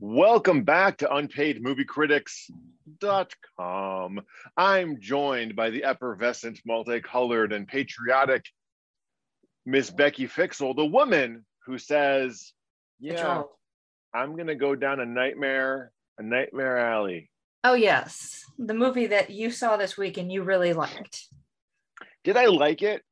Welcome back to UnpaidMovieCritics.com. I'm joined by the effervescent, multicolored, and patriotic Miss Becky Fixel, the woman who says, yeah, I'm going to go down a nightmare alley. Oh, yes. The movie that you saw this week and you really liked. Did I like it?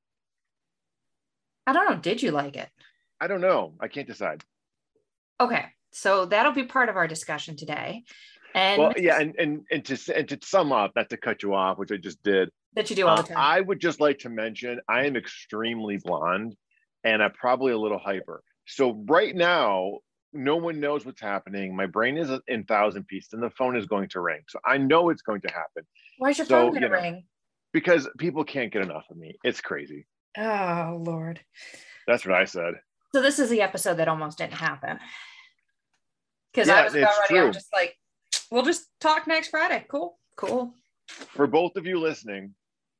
I don't know. Did you like it? I don't know. I can't decide. Okay. So that'll be part of our discussion today. And well, yeah, and to sum up, not to cut you off, which I just did. That you do all the time. I would just like to mention I am extremely blonde and I'm probably a little hyper. So right now, no one knows what's happening. My brain is in 1,000 pieces and the phone is going to ring. So I know it's going to happen. Why is your phone going to ring? Because people can't get enough of me. It's crazy. Oh, Lord. That's what I said. So this is the episode that almost didn't happen. Because I was about ready. I'm just like, we'll just talk next Friday. Cool. For both of you listening,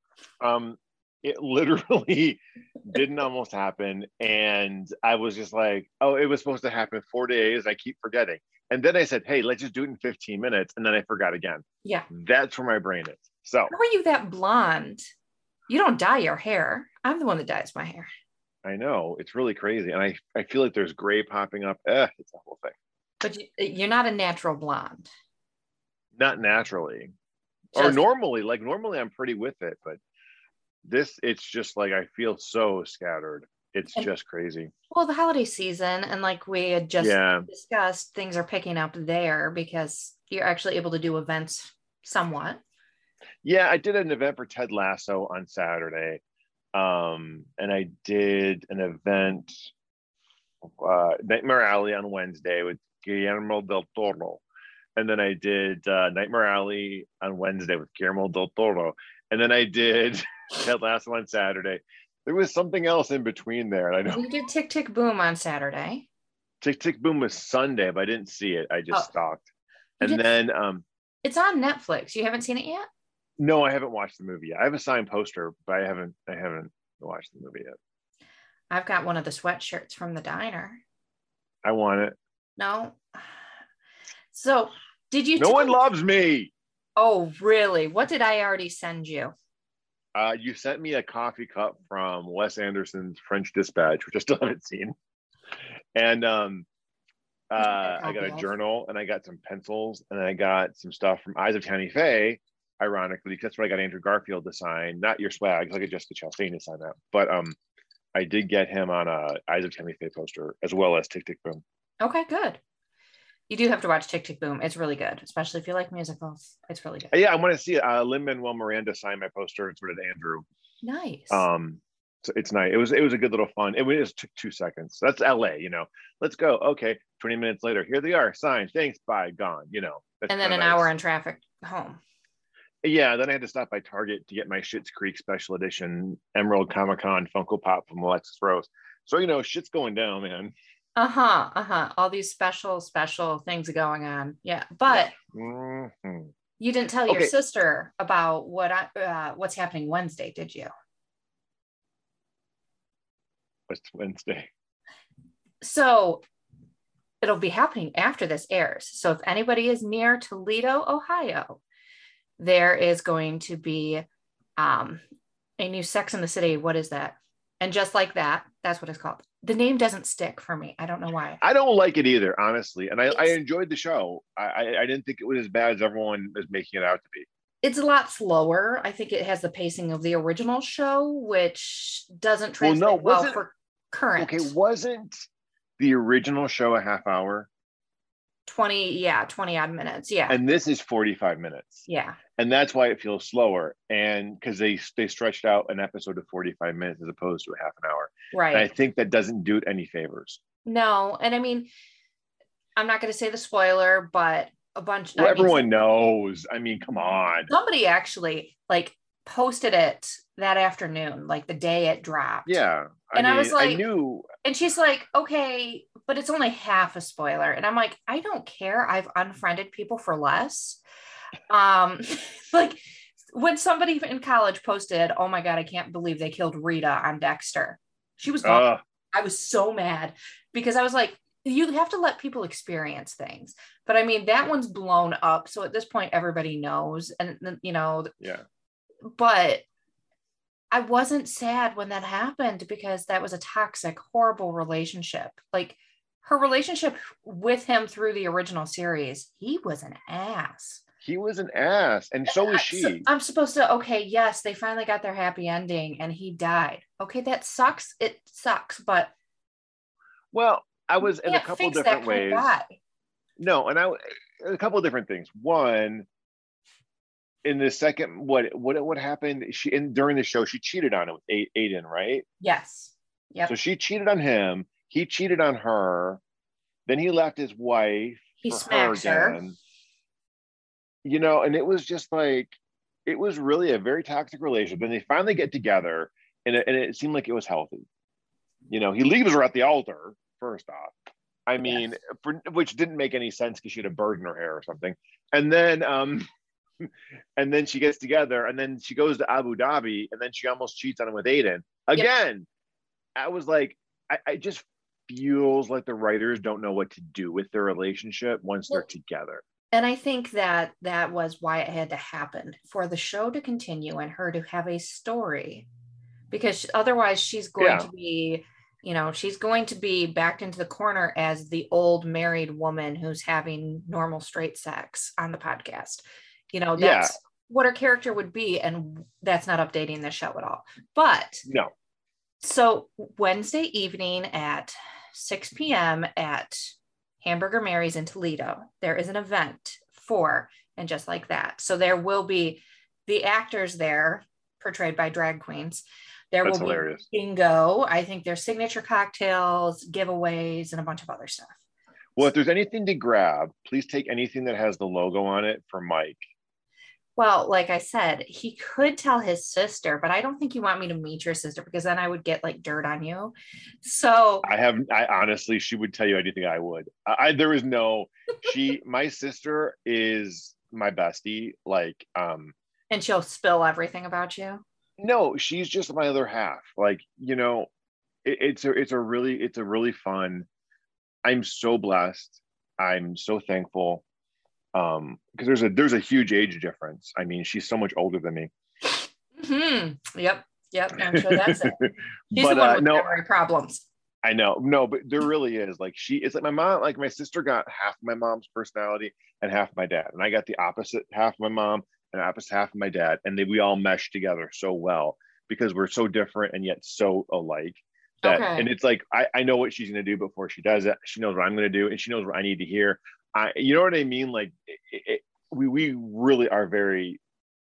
it literally didn't almost happen. And I was just like, oh, it was supposed to happen 4 days. I keep forgetting. And then I said, hey, let's just do it in 15 minutes. And then I forgot again. Yeah. That's where my brain is. So how are you that blonde? You don't dye your hair. I'm the one that dyes my hair. I know. It's really crazy. And I feel like there's gray popping up. It's a whole thing. But you're not a natural blonde. Not naturally. Or normally. Like normally I'm pretty with it. But it's just like I feel so scattered. It's just crazy. Well, the holiday season, and like we had just discussed, things are picking up there because you're actually able to do events somewhat. Yeah, I did an event for Ted Lasso on Saturday. And I did an event, Nightmare Alley on Wednesday with Guillermo del Toro. And then I did Nightmare Alley on Wednesday with Guillermo del Toro. And then I did Ted Lasso on Saturday. There was something else in between there. I know you did Tick Tick Boom on Saturday. Tick Tick Boom was Sunday, but I didn't see it. I just stalked. And then it's on Netflix. You haven't seen it yet? No, I haven't watched the movie yet. I have a signed poster, but I haven't watched the movie yet. I've got one of the sweatshirts from the diner. I want it. No. So did you? No one loves me. Oh, really? What did I already send you? You sent me a coffee cup from Wes Anderson's French Dispatch, which I still haven't seen. And I got a journal and I got some pencils and I got some stuff from Eyes of Tammy Faye, ironically, because that's what I got Andrew Garfield to sign, not your swag, because I got Jessica Chastain to sign that. But I did get him on a Eyes of Tammy Faye poster as well as Tick Tick Boom. Okay, good. You do have to watch Tick Tick Boom. It's really good, especially if you like musicals. It's really good. Yeah, I want to see it. Lin-Manuel Miranda signed my poster. It's with Andrew. Nice. So it's nice. It was a good little fun. It just took 2 seconds. That's LA, Let's go. Okay. 20 minutes later, here they are. Signed. Thanks. Bye. Gone. And then an hour in traffic home. Yeah. Then I had to stop by Target to get my Schitt's Creek special edition Emerald Comic-Con Funko Pop from Alexis Rose. So shit's going down, man. All these special things going on. Yeah, but you didn't tell your sister about what's happening Wednesday, did you? What's Wednesday? So it'll be happening after this airs. So if anybody is near Toledo, Ohio, there is going to be a new Sex and the City. What is that? And Just Like That. That's what it's called. The name doesn't stick for me. I don't know why. I don't like it either, honestly. And I enjoyed the show. I didn't think it was as bad as everyone is making it out to be. It's a lot slower. I think it has the pacing of the original show, which doesn't translate well for current. Okay, wasn't the original show a half hour? 20 odd minutes. Yeah. And this is 45 minutes. Yeah. And that's why it feels slower. And because they stretched out an episode of 45 minutes as opposed to a half an hour. Right. And I think that doesn't do it any favors. No. And I mean, I'm not going to say the spoiler, but everyone knows. I mean, come on. Somebody actually posted it that afternoon, like the day it dropped. Yeah. I was like, I knew. And she's like, okay, but it's only half a spoiler. And I'm like, I don't care. I've unfriended people for less. Like when somebody in college posted, oh my God, I can't believe they killed Rita on Dexter. She was gone. I was so mad because I was like, you have to let people experience things. But I mean, that one's blown up. So at this point, everybody knows. And, you know, yeah. But I wasn't sad when that happened because that was a toxic, horrible relationship. Like her relationship with him through the original series, he was an ass. He was an ass. And so was she. So I'm supposed to, okay, yes, they finally got their happy ending and he died. Okay, that sucks. It sucks. But well, I was in a couple different ways. No, and a couple of different things. One, in the second, what happened? During the show, she cheated on him with Aiden, right? Yes. Yep. So she cheated on him. He cheated on her. Then he left his wife. He smacks her. You know, and it was just like, it was really a very toxic relationship. And they finally get together, and it seemed like it was healthy. You know, he leaves her at the altar, first off. I mean, yes. Which didn't make any sense because she had a bird in her hair or something. And then she gets together, and then she goes to Abu Dhabi, and then she almost cheats on him with Aiden. Again, yep. I was like, I just feels like the writers don't know what to do with their relationship once they're together. And I think that was why it had to happen, for the show to continue and her to have a story, because otherwise she's going to be, you know, she's going to be backed into the corner as the old married woman who's having normal straight sex on the podcast. You know, that's what her character would be. And that's not updating the show at all. But no. So Wednesday evening at 6 p.m. at Hamburger Mary's in Toledo, there is an event for And Just Like That. So there will be the actors there portrayed by drag queens. There will be bingo. I think there's signature cocktails, giveaways, and a bunch of other stuff. Well, if there's anything to grab, please take anything that has the logo on it for Mike. Well, like I said, he could tell his sister, but I don't think you want me to meet your sister because then I would get like dirt on you. So I honestly, she would tell you anything I would. There is no, my sister is my bestie. Like, and she'll spill everything about you. No, she's just my other half. Like, you know, it's a really fun. I'm so blessed. I'm so thankful. Because there's a huge age difference. I mean, she's so much older than me. Mm-hmm. Yep. I'm sure that's it. She's the one with memory problems. I know. No, but there really is. Like it's like my mom, like my sister got half my mom's personality and half my dad, and I got the opposite half of my mom and opposite half of my dad, and we all mesh together so well because we're so different and yet so alike. And it's like I know what she's going to do before she does it. She knows what I'm going to do, and she knows what I need to hear. You know what I mean? Like we really are very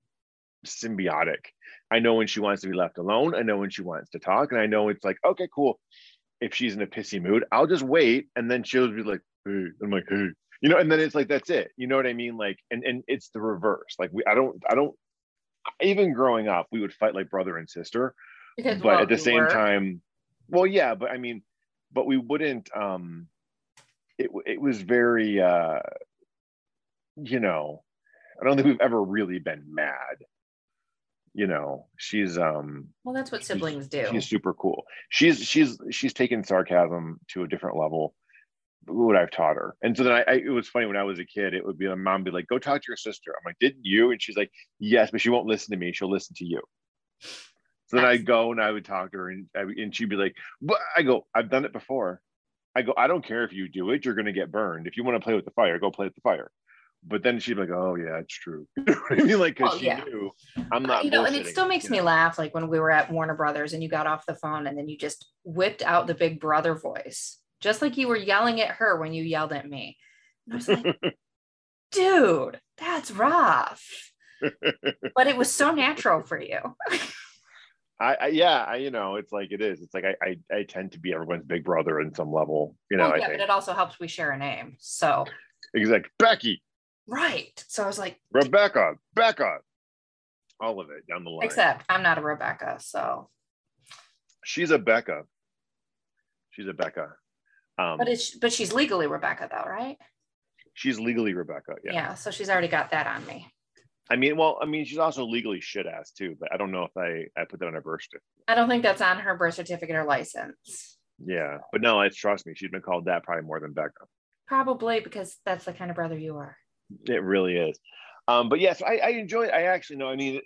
symbiotic. I know when she wants to be left alone. I know when she wants to talk, and I know it's like, okay, cool. If she's in a pissy mood, I'll just wait, and then she'll be like, hey. I'm like, hey, you know, and then it's like that's it. You know what I mean? Like, and it's the reverse. Like I don't. Even growing up, we would fight like brother and sister, but at the same time, well, yeah, but I mean, but we wouldn't. It was very, you know, I don't think we've ever really been mad. You know, she's well, that's what siblings do. She's super cool. She's taken sarcasm to a different level. What I've taught her, and so then it was funny when I was a kid. It would be my mom would be like, "Go talk to your sister." I'm like, "Didn't you?" And she's like, "Yes, but she won't listen to me. She'll listen to you." So then I'd go and I would talk to her, and she'd be like, "But," I go, "I've done it before." I go, "I don't care if you do it, you're going to get burned. If you want to play with the fire, go play with the fire." But then she'd be like, "Oh yeah, it's true." You know what I mean? Like, because she knew I'm not, you know, and it still makes me laugh. Like when we were at Warner Brothers and you got off the phone and then you just whipped out the Big Brother voice, just like you were yelling at her when you yelled at me. And I was like, dude, that's rough. But it was so natural for you. You know, it's like it is. It's like I tend to be everyone's big brother in some level, you know. Well, yeah, but it also helps we share a name. So exactly, Becky. Right. So I was like, Rebecca, Becca, all of it down the line. Except I'm not a Rebecca, so she's a Becca. She's a Becca. But she's legally Rebecca though, right? She's legally Rebecca. Yeah. Yeah. So she's already got that on me. I mean, she's also legally shit ass too, but I don't know if I put that on her birth certificate. I don't think that's on her birth certificate or license. Yeah, but no, it's trust me, she's been called that probably more than Becca. Probably because that's the kind of brother you are. It really is. But yes, I enjoy it. I actually know. I mean,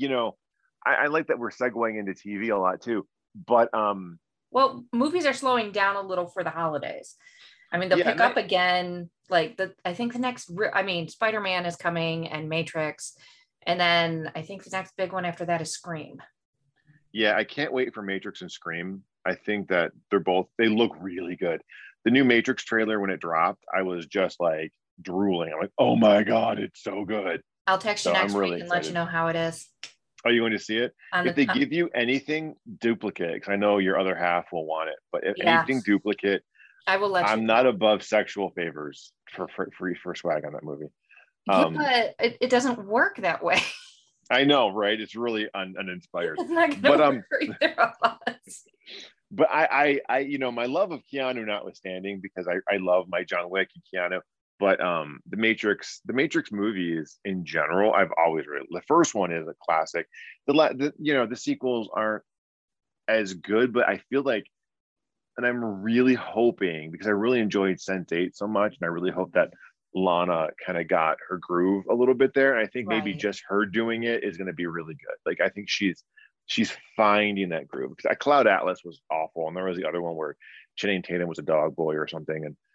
I like that we're segueing into TV a lot too. But Well, movies are slowing down a little for the holidays. I mean, they'll yeah, pick up again. Like I think the next, I mean, Spider-Man is coming and Matrix. And then I think the next big one after that is Scream. yeah, I can't wait for Matrix and Scream. I think that they look really good. The new Matrix trailer, when it dropped, I was just like drooling. I'm like, oh my God, it's so good. I'll text you So next I'm week really and let you excited. know how it is. Are you going to see it? On If the they give you anything duplicate, because I know your other half will want it, but if yeah, anything duplicate, I will let you I'm not know. above sexual favors for free for swag on that movie. Yeah, but it doesn't work that way. I know, right? It's really uninspired. It's not But gonna work for either of us. but I my love of Keanu notwithstanding, because I love my John Wick and Keanu, but the Matrix movies in general, I've always really, the first one is a classic. The sequels aren't as good, but I feel like, and I'm really hoping, because I really enjoyed Sense8 so much, and I really hope that Lana kind of got her groove a little bit there. And I think maybe Right. just her doing it is going to be really good. Like I think she's finding that groove, because Cloud Atlas was awful, and there was the other one where Channing Tatum was a dog boy or something, and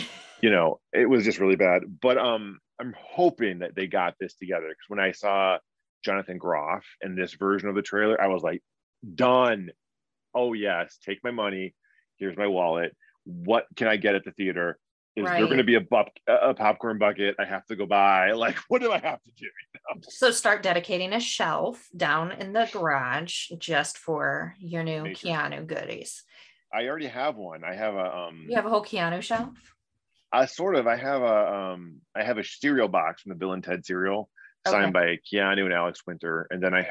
it was just really bad. But I'm hoping that they got this together, because when I saw Jonathan Groff in this version of the trailer, I was like, done. Oh yes, take my money. Here's my wallet. What can I get at the theater? Is there going to Right. be a popcorn bucket I have to go buy? Like, what do I have to do? So start dedicating a shelf down in the garage just for your new Matrix. Keanu goodies. I already have one. I have You have a whole Keanu shelf? a sort of. I have a cereal box from the Bill and Ted cereal, Okay. signed by Keanu and Alex Winter, and then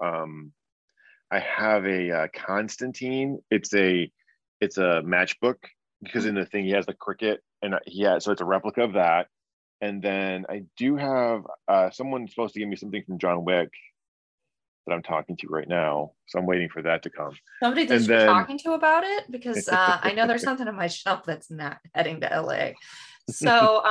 I have a Constantine. It's a matchbook, because in the thing he has the cricket, and so it's a replica of that. And then I do have someone supposed to give me something from John Wick that I'm talking to right now, so I'm waiting for that to come. Somebody that And you're then talking to about it because I know there's something on my shelf that's not heading to LA. So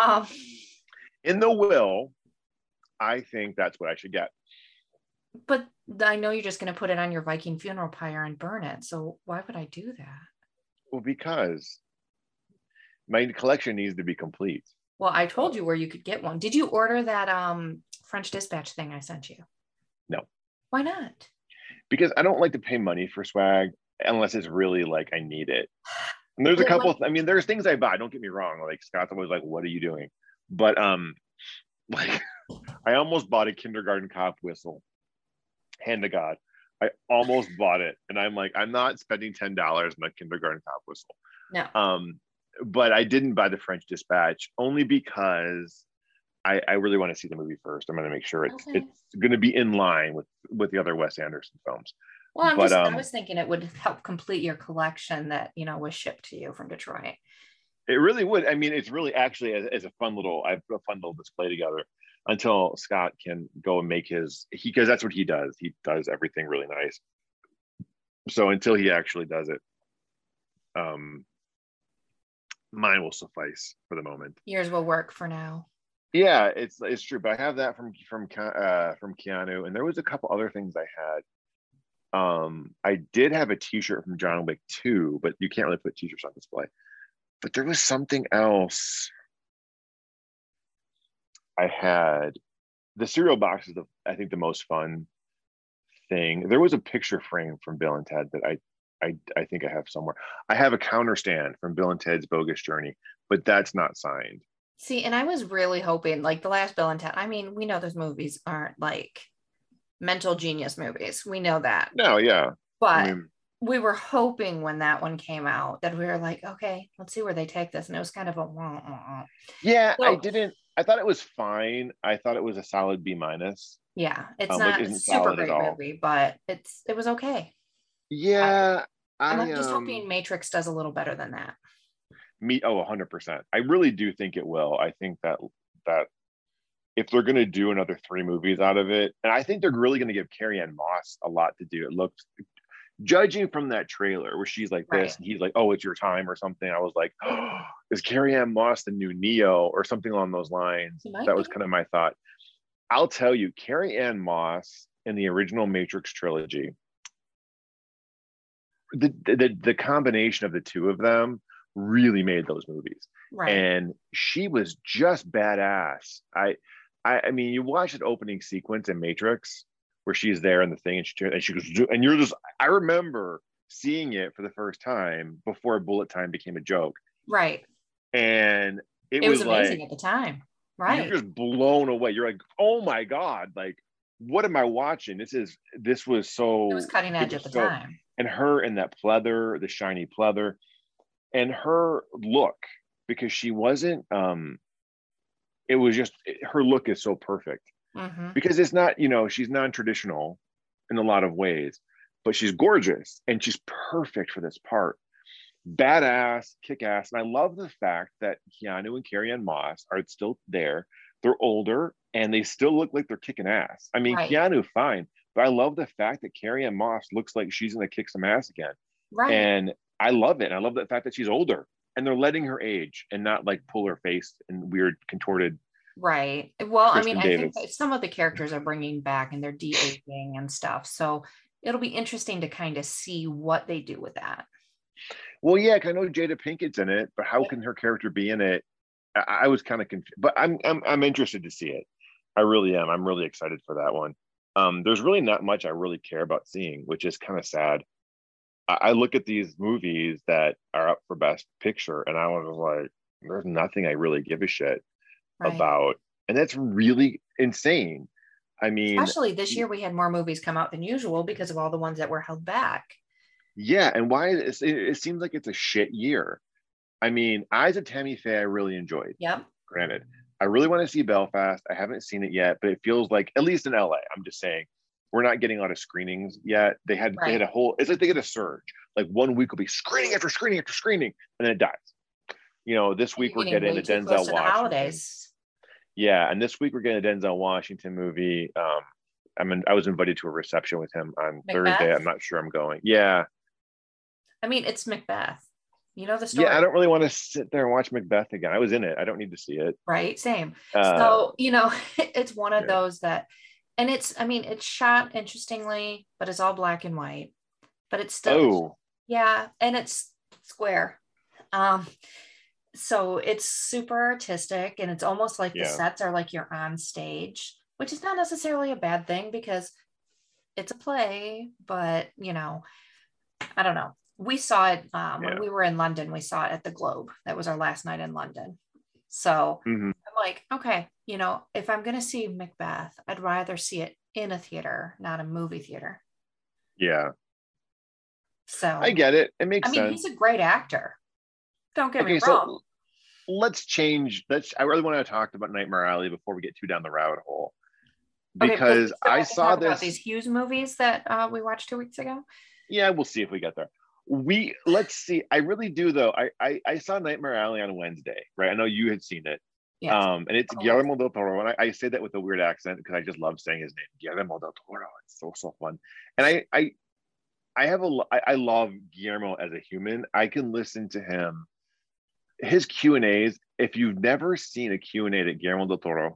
in the will, I think that's what I should get. but I know you're just gonna put it on your Viking funeral pyre and burn it. So why would I do that? Well, because my collection needs to be complete. Well, I told So you where you could get one. Did you order that French Dispatch thing I sent you? no, Why not? because I don't like to pay money for swag unless it's really like I need it. And there's a Well, couple. I mean, there's things I buy. Don't get me wrong. Like Scott's always like, "What are you doing?" But like I almost bought a kindergarten cop whistle. Hand to God, I almost bought it, and I'm like, I'm not spending $10 on a kindergarten cop whistle. no. But I didn't buy the French Dispatch only because I really want to see the movie first. I'm going to make sure it's Okay. it's going to be in line with the other Wes Anderson films. Well, But I was thinking it would help complete your collection that, was shipped to you from Detroit. it really would. I mean, it's really actually as a fun little. I put a fun little display together until Scott can go and make because that's what he does. He does everything really nice. So until he actually does it, um, mine will suffice for the moment. Yours will work for now. Yeah, it's true. But I have that from Keanu, and there was a couple other things I had. I did have a T-shirt from John Wick 2, but you can't really put T-shirts on display. But there was something else. I had the cereal box is I think the most fun thing. There was a picture frame from Bill and Ted that I think I have somewhere. I have a counter stand from Bill and Ted's Bogus Journey, but that's not signed. See, and I was really hoping, like the last Bill and Ted. I mean, we know those movies aren't like mental genius movies. We know that. No, yeah. I But mean, we were hoping when that one came out that we were like, okay, let's see where they take this. And it was kind of a wah, wah, wah. yeah, I So didn't. I thought it was fine. I thought it was a solid B minus. yeah, it's Which not a isn't super solid at great all. movie, but it was okay. I, Yeah, I'm I just hoping Matrix does a little better than that. me 100%. I really do think it will. I think that if they're going to do another three movies out of it, and I think they're really going to give Carrie Ann Moss a lot to do. It looks judging from that trailer where she's like this and he's like, oh, it's your time or something, I was like, oh, is Carrie-Anne Moss the new Neo or something along those lines? That was kind of my thought. I'll tell you, Carrie-Anne Moss in the original Matrix trilogy, the combination of the two of them really made those movies. Right. And she was just badass. I mean, you watch that opening sequence in Matrix where she's there in the thing and she goes, and you're just, I remember seeing it for the first time before Bullet Time became a joke. Right. And it was amazing at the time. Right. You're just blown away. You're like, oh my God, like, what am I watching? This was so, it was cutting edge at the time. And her in that pleather, the shiny pleather, and her look, because she wasn't, it was just, her look is so perfect. Mm-hmm. Because it's not, she's non-traditional in a lot of ways, but she's gorgeous and she's perfect for this part. Badass, kick-ass. And I love the fact that Keanu and Carrie-Anne Moss are still there. They're older and they still look like they're kicking ass. I mean, right. Keanu, fine, but I love the fact that Carrie-Anne Moss looks like she's going to kick some ass again. Right. And I love it. And I love the fact that she's older and they're letting her age and not like pull her face in weird contorted. Right. Well, Kristen I think that some of the characters are bringing back and they're de-aging and stuff. So it'll be interesting to kind of see what they do with that. Well, yeah, because I know Jada Pinkett's in it, but how can her character be in it? I was kind of confused, but I'm interested to see it. I really am. I'm really excited for that one. There's really not much I really care about seeing, which is kind of sad. I look at these movies that are up for Best Picture, and I was like, there's nothing I really give a shit about, and that's really insane. I mean, especially this year, we had more movies come out than usual because of all the ones that were held back. Yeah, and why it seems like it's a shit year. I mean, Eyes of Tammy Faye, I really enjoyed. Yep. Granted, I really want to see Belfast. I haven't seen it yet, but it feels like, at least in LA, I'm just saying, we're not getting a lot of screenings yet. They had a whole, it's like they get a surge. Like 1 week will be screening after screening after screening, and then it dies. This week we're getting a Denzel Washington. Yeah, and this week we're getting a Denzel Washington movie. I was invited to a reception with him on Thursday. I'm not sure I'm going. Yeah. I mean, it's Macbeth. You know the story. Yeah, I don't really want to sit there and watch Macbeth again. I was in it. I don't need to see it. Right, same. So, it's one of those that, and it's shot interestingly, but it's all black and white. But it's still, and it's square. So it's super artistic, and it's almost like the sets are like you're on stage, which is not necessarily a bad thing because it's a play, but I don't know. We saw it when we were in London. We saw it at the Globe. That was our last night in London. So I'm like, okay, if I'm going to see Macbeth, I'd rather see it in a theater, not a movie theater. Yeah. So I get it. It makes sense. He's a great actor. Don't get me wrong. So let's change. I really want to talk about Nightmare Alley before we get too down the rabbit hole. Because I saw this. About these Hughes movies that we watched 2 weeks ago. Yeah, we'll see if we get there. Let's see. I really do though. I saw Nightmare Alley on Wednesday, right? I know you had seen it. Yes. And it's Guillermo del Toro, and I say that with a weird accent because I just love saying his name, Guillermo del Toro. It's so fun. And I love Guillermo as a human. I can listen to him. His Q&As, if you've never seen a Q&A that Guillermo del Toro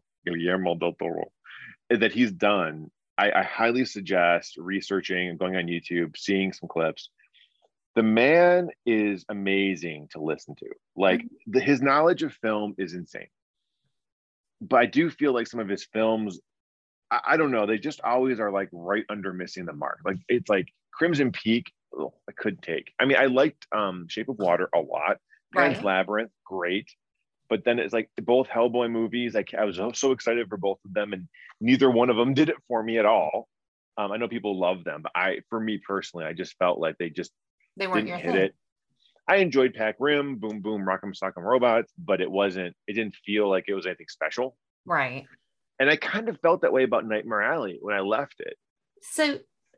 that he's done, I highly suggest researching and going on YouTube, seeing some clips. The man is amazing to listen to. Like his knowledge of film is insane. But I do feel like some of his films, I don't know, they just always are like right under missing the mark. Like it's like Crimson Peak, I couldn't take. I mean, I liked Shape of Water a lot. Pan's Labyrinth, great. But then it's like both Hellboy movies. I was so excited for both of them, and neither one of them did it for me at all. I know people love them, but for me personally, I just felt like they weren't didn't hit it. I enjoyed Pac Rim, Boom Boom, Rock'em Sock'em Robots, but it didn't feel like it was anything special. Right. And I kind of felt that way about Nightmare Alley when I left it. So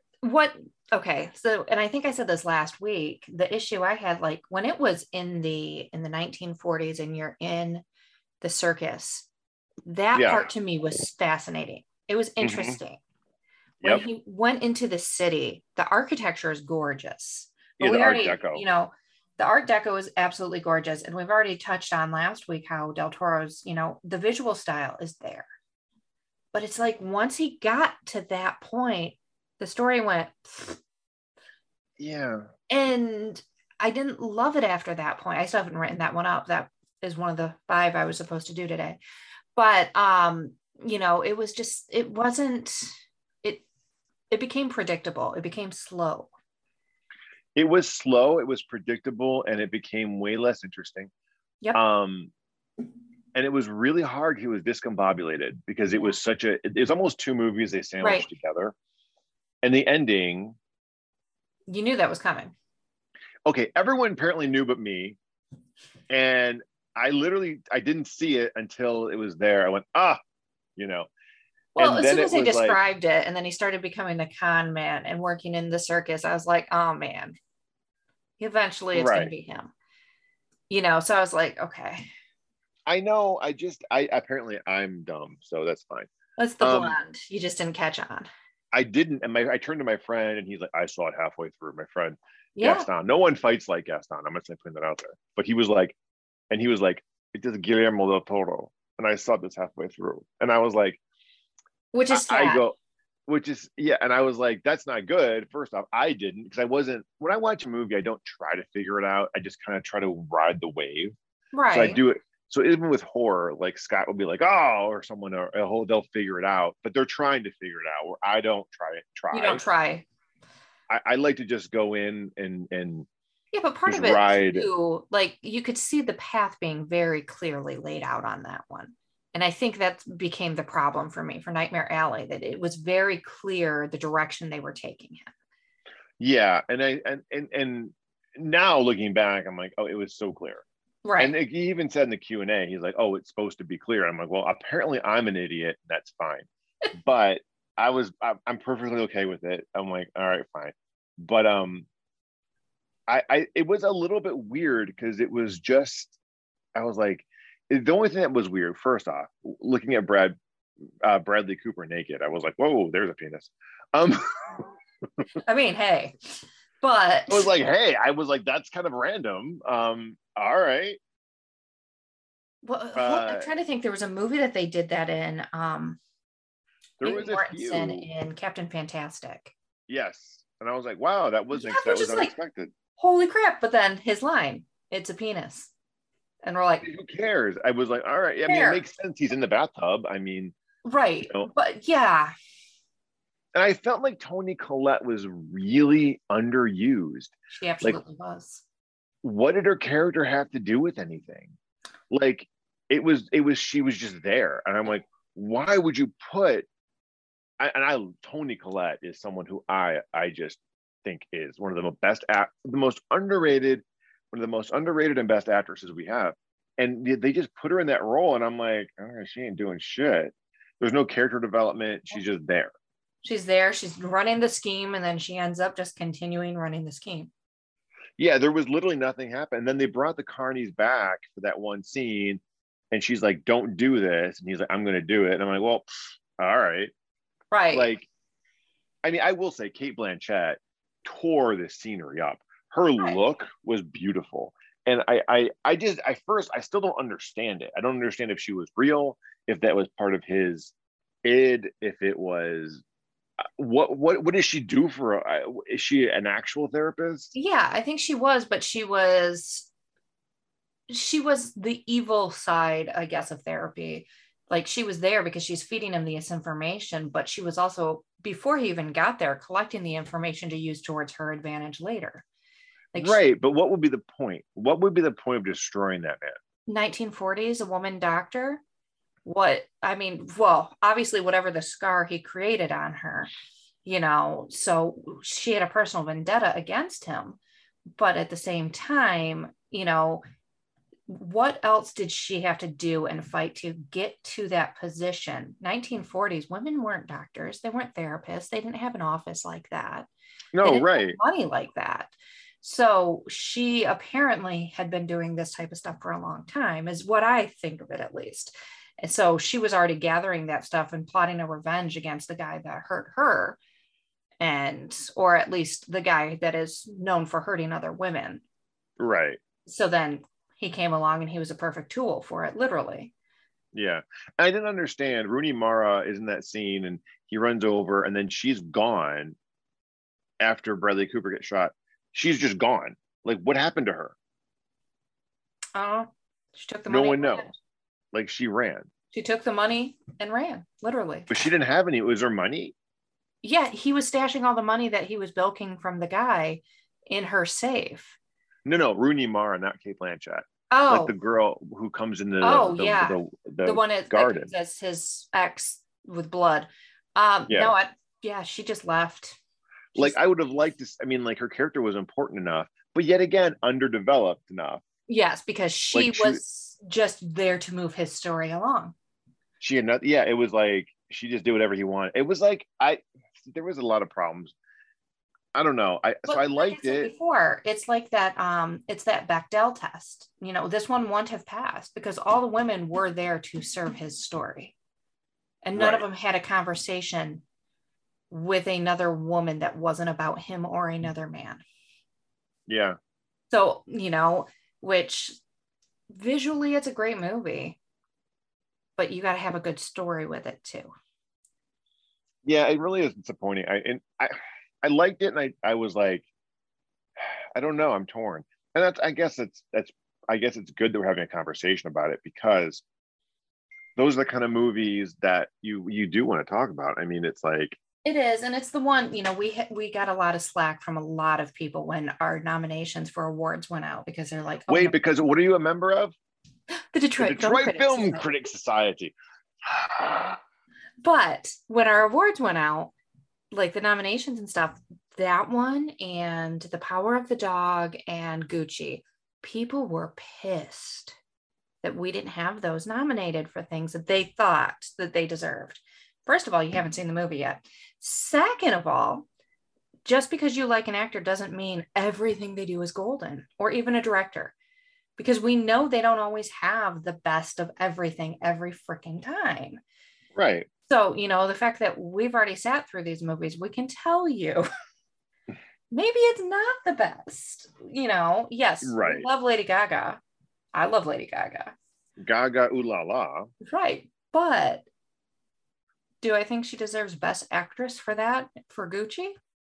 and I think I said this last week, the issue I had, like when it was in the 1940s and you're in the circus, that part to me was fascinating. It was interesting. when Yep. he went into the city, the architecture is gorgeous. But Yeah, we the Art already, Deco. the Art Deco is absolutely gorgeous. And we've already touched on last week how Del Toro's, the visual style is there. But it's like once he got to that point, the story went. Yeah. And I didn't love it after that point. I still haven't written that one up. That is one of the 5 I was supposed to do today. But it was just, it wasn't, it became predictable. It became slow. It was slow, it was predictable, and it became way less interesting. Yep. And it was really hard. He was discombobulated because it was it's almost 2 movies they sandwiched together. And the ending. You knew that was coming. Okay, everyone apparently knew but me. And I didn't see it until it was there. I went, Well, and as soon as they described it, and then he started becoming the con man and working in the circus, I was like, oh man, eventually it's going to be him. So I was like, okay. I know. Apparently I'm dumb, so that's fine. That's the blonde. You just didn't catch on. I didn't. And I turned to my friend and he's like, I saw it halfway through. My friend, Gaston. No one fights like Gaston. I'm not saying putting that out there. But he was like, it does Guillermo del Toro. And I saw this halfway through. And I was like, which is sad. And I was like, that's not good. First off, I didn't, because when I watch a movie, I don't try to figure it out. I just kind of try to ride the wave. Right. So I do it. So even with horror, like Scott will be like, oh, or someone, they'll figure it out, but they're trying to figure it out, where I don't try. You don't try. I like to just go in and yeah, but part of it too, like you could see the path being very clearly laid out on that one. And I think that became the problem for me for Nightmare Alley, that it was very clear the direction they were taking him. Yeah. And now looking back, I'm like, oh, it was so clear. Right. And he even said in the Q&A, he's like, oh, it's supposed to be clear. I'm like, well, apparently I'm an idiot. That's fine. But I'm perfectly okay with it. I'm like, all right, fine. But it was a little bit weird because it was just, I was like, the only thing that was weird, first off, looking at Bradley Cooper naked, I was like, whoa, there's a penis. I mean, hey, but I was like, that's kind of random. All right. Well, I'm trying to think. There was a movie that they did that in. There was a few in Captain Fantastic. Yes, and I was like, wow, that was unexpected. Like, holy crap! But then his line, "It's a penis," and we're like, who cares? I was like, all right. I mean, it makes sense. He's in the bathtub. I mean, right? But yeah. And I felt like Toni Collette was really underused. She absolutely was. What did her character have to do with anything? Like she was just there. And I'm like, why would you put, Toni Collette is someone who I just think is one of the most underrated and best actresses we have. And they just put her in that role. And I'm like, oh, she ain't doing shit. There's no character development. She's just there. She's there. She's running the scheme. And then she ends up just continuing running the scheme. Yeah, there was literally nothing happened. And then they brought the Carnies back for that one scene. And she's like, don't do this. And he's like, I'm going to do it. And I'm like, well, all right. Right. Like, I mean, I will say Cate Blanchett tore the scenery up. Her look was beautiful. And I still don't understand it. I don't understand if she was real, if that was part of his id, if it was, what does she do for, is she an actual therapist? Yeah, I think she was, but she was the evil side, I guess, of therapy. Like, she was there because she's feeding him this information, but she was also, before he even got there, collecting the information to use towards her advantage later. Like, right, but what would be the point? What would be the point of destroying that man? 1940s, a woman doctor. Obviously whatever the scar he created on her, so she had a personal vendetta against him. But at the same time, what else did she have to do and fight to get to that position? 1940s, women weren't doctors. They weren't therapists. They didn't have an office like that. No, right. Money like that. So she apparently had been doing this type of stuff for a long time, is what I think of it, at least. And so she was already gathering that stuff and plotting a revenge against the guy that hurt her. or at least the guy that is known for hurting other women. Right. So then he came along and he was a perfect tool for it, literally. Yeah. I didn't understand. Rooney Mara is in that scene and he runs over and then she's gone after Bradley Cooper gets shot. She's just gone. Like, what happened to her? Oh, she took the No money. one knows. Like, she ran. She took the money and ran, literally. But she didn't have any. It was her money. Yeah, he was stashing all the money that he was bilking from the guy in her safe. No, Rooney Mara, not Cate Blanchett. Oh, like the girl who comes in the the one garden as his ex with blood. She just left. Like, I would have liked to. I mean, like, her character was important enough, but yet again, underdeveloped enough. Yes, because she was just there to move his story along. She had not. Yeah, it was like she just did whatever he wanted. It was like there was a lot of problems. I don't know. I liked it. Before, it's like that. It's that Bechdel test. You know, this one wouldn't have passed because all the women were there to serve his story, and none of them had a conversation with another woman that wasn't about him or another man. Yeah. So, you know, which visually it's a great movie, but you got to have a good story with it too. Yeah, it really is disappointing. I liked it, and I was like, I don't know, I'm torn. And I guess it's good that we're having a conversation about it, because those are the kind of movies that you do want to talk about. I mean, it's like, it is, and it's the one, you know, we got a lot of slack from a lot of people when our nominations for awards went out, because they're like, wait, no. Because what are you a member of? The Detroit Film Critics Society. But when our awards went out, like the nominations and stuff, that one and The Power of the Dog and Gucci, people were pissed that we didn't have those nominated for things that they thought that they deserved. First of all, you haven't seen the movie yet. Second of all, just because you like an actor doesn't mean everything they do is golden, or even a director, because we know they don't always have the best of everything every freaking time. Right. So, you know, the fact that we've already sat through these movies, we can tell you maybe it's not the best. You know, yes, right. We love Lady Gaga. I love Lady Gaga. Gaga, ooh la la. Right. But do I think she deserves Best Actress for that, for Gucci?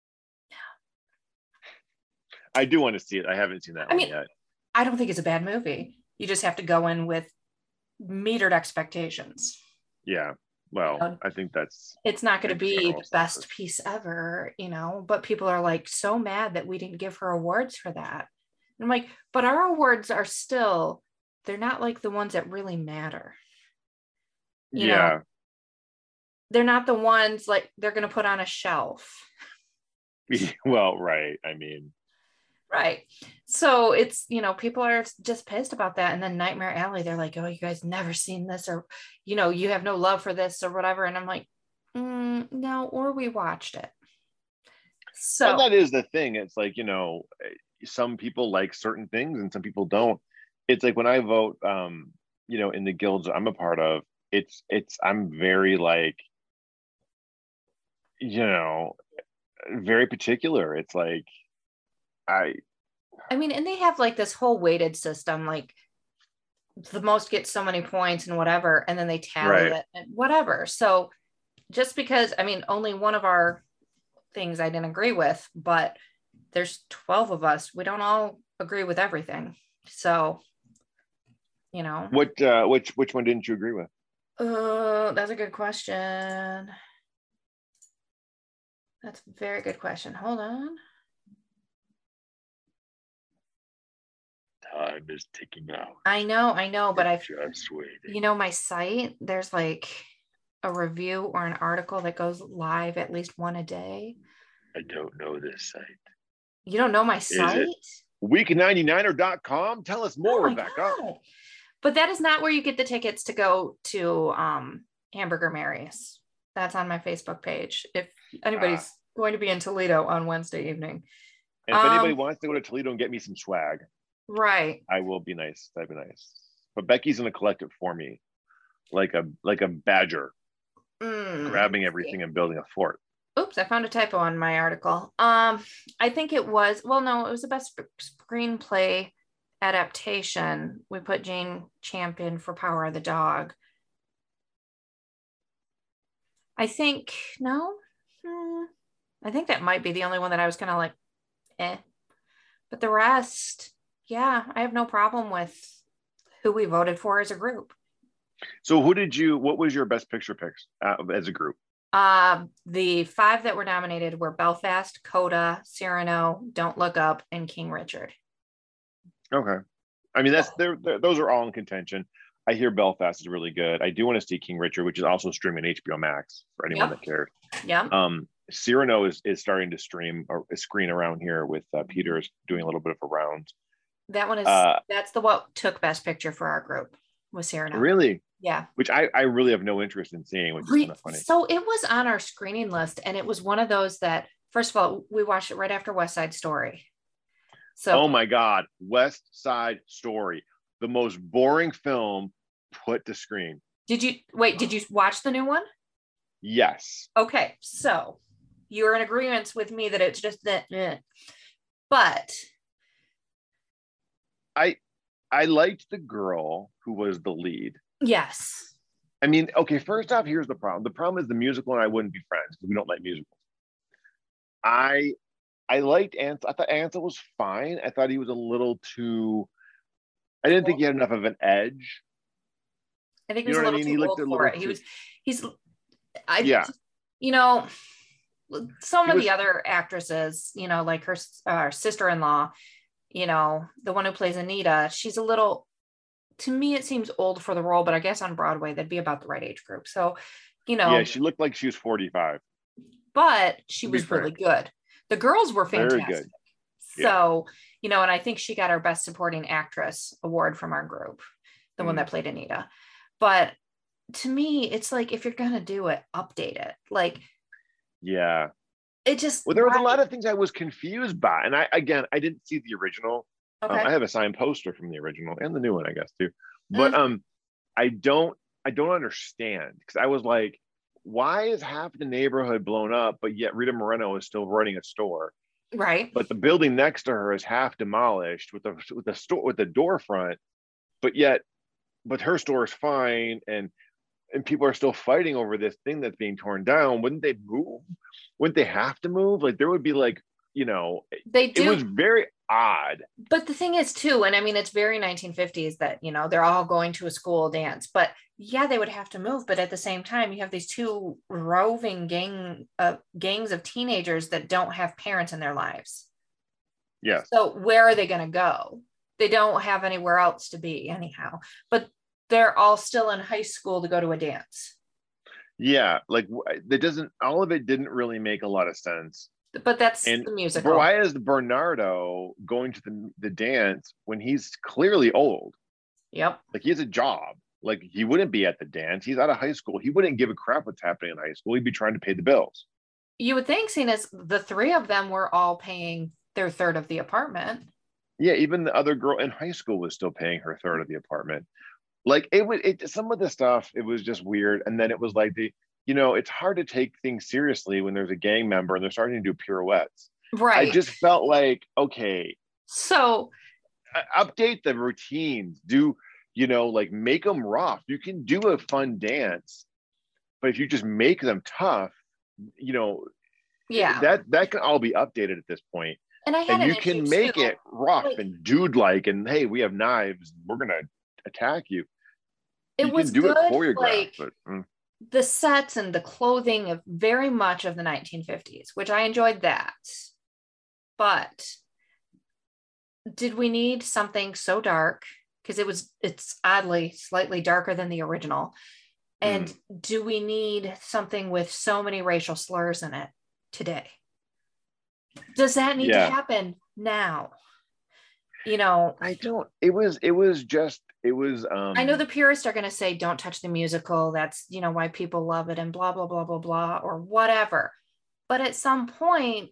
I do want to see it. I haven't seen that one yet. I don't think it's a bad movie. You just have to go in with metered expectations. Yeah. Well, you know, I think it's not going to be the best piece ever, you know, but people are like so mad that we didn't give her awards for that. And I'm like, but our awards are still, they're not like the ones that really matter. You know, they're not the ones like they're going to put on a shelf. Well, right. I mean, right. So it's, you know, people are just pissed about that. And then Nightmare Alley, they're like, oh, you guys never seen this, or, you know, you have no love for this or whatever. And I'm like, no, or we watched it. So well, that is the thing. It's like, you know, some people like certain things and some people don't. It's like when I vote, you know, in the guilds I'm a part of, I'm very like, you know, very particular. It's like, I mean, and they have like this whole weighted system, like the most gets so many points and whatever, and then they tally it and whatever. So just because, I mean, only one of our things I didn't agree with, but there's 12 of us. We don't all agree with everything. So, you know. Which one didn't you agree with? That's a good question. That's a very good question. Hold on. Time is ticking out. I know, but I've just waiting. You know, my site, there's like a review or an article that goes live at least one a day. I don't know this site. You don't know my site? Week99er.com? Tell us more, Rebecca. But that is not where you get the tickets to go to Hamburger Mary's. That's on my Facebook page. If anybody's going to be in Toledo on Wednesday evening. And if anybody wants to go to Toledo and get me some swag. Right. I will be nice. That'd be nice. But Becky's gonna collect it for me, like a badger, grabbing everything and building a fort. Oops, I found a typo on my article. I think it was, well, no, it was the best screenplay adaptation. We put Jane Champion for Power of the Dog. I think, no, I think that might be the only one that I was kind of like, eh. But the rest, yeah, I have no problem with who we voted for as a group. So what was your best picture picks as a group? The 5 that were nominated were Belfast, Coda, Cyrano, Don't Look Up, and King Richard. Okay. I mean, those are all in contention. I hear Belfast is really good. I do want to see King Richard, which is also streaming HBO Max for anyone that cares. Yeah. Cyrano is starting to stream or screen around here with Peter's doing a little bit of a round. That one is that's the what took Best Picture for our group was Cyrano. Really? Yeah. Which I really have no interest in seeing, which is kind of funny. So it was on our screening list, and it was one of those that, first of all, we watched it right after West Side Story. So, oh my God, West Side Story, the most boring film put to screen. Did you watch the new one? Yes. Okay, so you're in agreement with me that it's just that, but I liked the girl who was the lead. Yes. I mean, okay, first off, here's the problem. The problem is the musical and I wouldn't be friends because we don't like musicals. I liked Ansel. I thought Ansel was fine. I thought he was a little too, I didn't think he had enough of an edge. I think he was a little too old for it. Some of the other actresses, like her sister-in-law, the one who plays Anita, she's a little, to me, it seems old for the role, but I guess on Broadway, that'd be about the right age group. So, Yeah, she looked like she was 45. But she was really good. The girls were fantastic. Very good. So, and I think she got our Best Supporting Actress award from our group, the one that played Anita. But to me, it's like, if you're going to do it, update it. Like, yeah. It just, well, there was a lot of things I was confused by. And I didn't see the original. Okay. I have a signed poster from the original and the new one, I guess, too. But I don't understand, because I was like, why is half the neighborhood blown up, but yet Rita Moreno is still running a store? Right. But the building next to her is half demolished with the store with the door front, but her store is fine, and people are still fighting over this thing that's being torn down. Wouldn't they move? Wouldn't they have to move? Like, there would be like, they do. It was very odd. But the thing is too, and I mean, it's very 1950s that, they're all going to a school dance, but yeah, they would have to move. But at the same time, you have these 2 roving gangs of teenagers that don't have parents in their lives. Yeah. So where are they going to go? They don't have anywhere else to be anyhow, but they're all still in high school to go to a dance. Yeah. Like, all of it didn't really make a lot of sense. But that's the musical. Why is Bernardo going to the dance when he's clearly old? Yep. Like, he has a job. Like, he wouldn't be at the dance. He's out of high school. He wouldn't give a crap what's happening in high school. He'd be trying to pay the bills. You would think, seeing as the 3 of them were all paying their third of the apartment. Yeah, even the other girl in high school was still paying her third of the apartment. Like, some of the stuff, it was just weird. And then it was like it's hard to take things seriously when there's a gang member and they're starting to do pirouettes. Right. I just felt like, okay. So update the routines. Do, like, make them rough. You can do a fun dance, but if you just make them tough, that can all be updated at this point. And you can make it rough and dude-like, and hey, we have knives, we're gonna attack you. You can do it choreographed, but the sets and the clothing of very much of the 1950s, which I enjoyed that. But did we need something so dark? Because it's oddly slightly darker than the original. And do we need something with so many racial slurs in it today? Does that need to happen now? I don't. It was I know the purists are going to say, don't touch the musical. That's, why people love it and blah, blah, blah, blah, blah, or whatever. But at some point,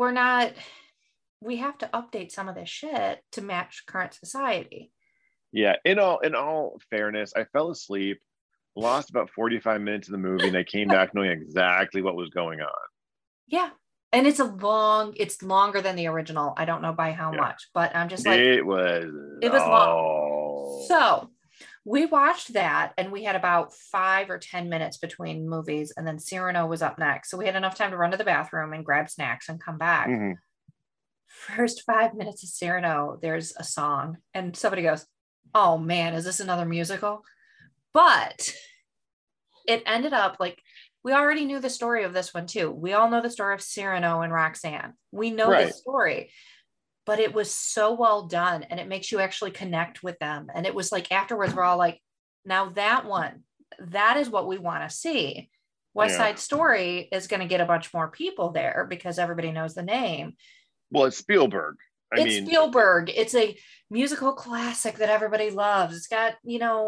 we have to update some of this shit to match current society. Yeah. In all fairness, I fell asleep, lost about 45 minutes of the movie, and I came back knowing exactly what was going on. Yeah. And it's longer than the original. I don't know by how Yeah. much, but I'm just like, It was it was long. So we watched that and we had about 5 or 10 minutes between movies. And then Cyrano was up next. So we had enough time to run to the bathroom and grab snacks and come back. Mhm. First 5 minutes of Cyrano, there's a song. And somebody goes, oh man, is this another musical? But it ended up like we already knew the story of this one too. We all know the story of Cyrano and Roxanne. We know the Right. story, but it was so well done and it makes you actually connect with them. And it was like afterwards, we're all like, now that one, that is what we want to see. West Yeah. Side Story is going to get a bunch more people there because everybody knows the name. Well, it's Spielberg. I It's mean, Spielberg. It's a musical classic that everybody loves. It's got,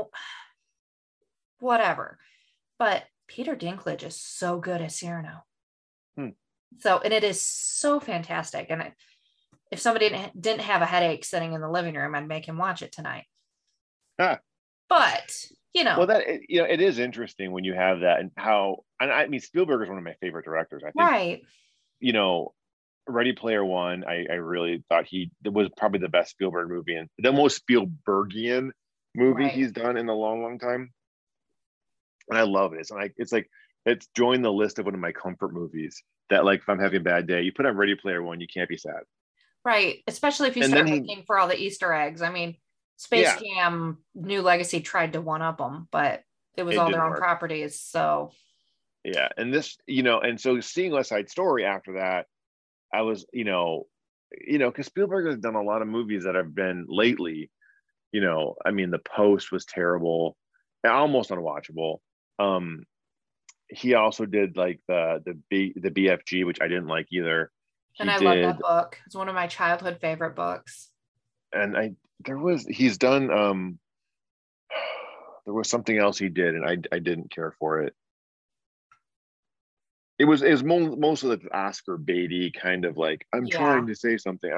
whatever. But Peter Dinklage is so good as Cyrano. hmm. So, and it is so fantastic. And if somebody didn't have a headache sitting in the living room, I'd make him watch it tonight. Ah. But, Well, it is interesting when you have that and how, and I mean, Spielberg is one of my favorite directors. I think, right. Ready Player One, I really thought it was probably the best Spielberg movie and the most Spielbergian movie Right. he's done in a long, long time. And I love it. It's joined the list of one of my comfort movies that, like, if I'm having a bad day, you put on Ready Player One, you can't be sad. Right. Especially if you And then start looking for all the Easter eggs. I mean, Space yeah, Jam New Legacy tried to one up them, but it was it all their didn't own work. properties. So Yeah. And this, and so seeing West Side Story after that, I was, because Spielberg has done a lot of movies that have been lately, I mean, The Post was terrible, almost unwatchable. He also did like the BFG, which I didn't like either. and He I love that did, book. It's one of my childhood favorite books. and he's done there was something else he did, and I didn't care for it. It was most of the Oscar baity kind of like I'm Yeah. trying to say something.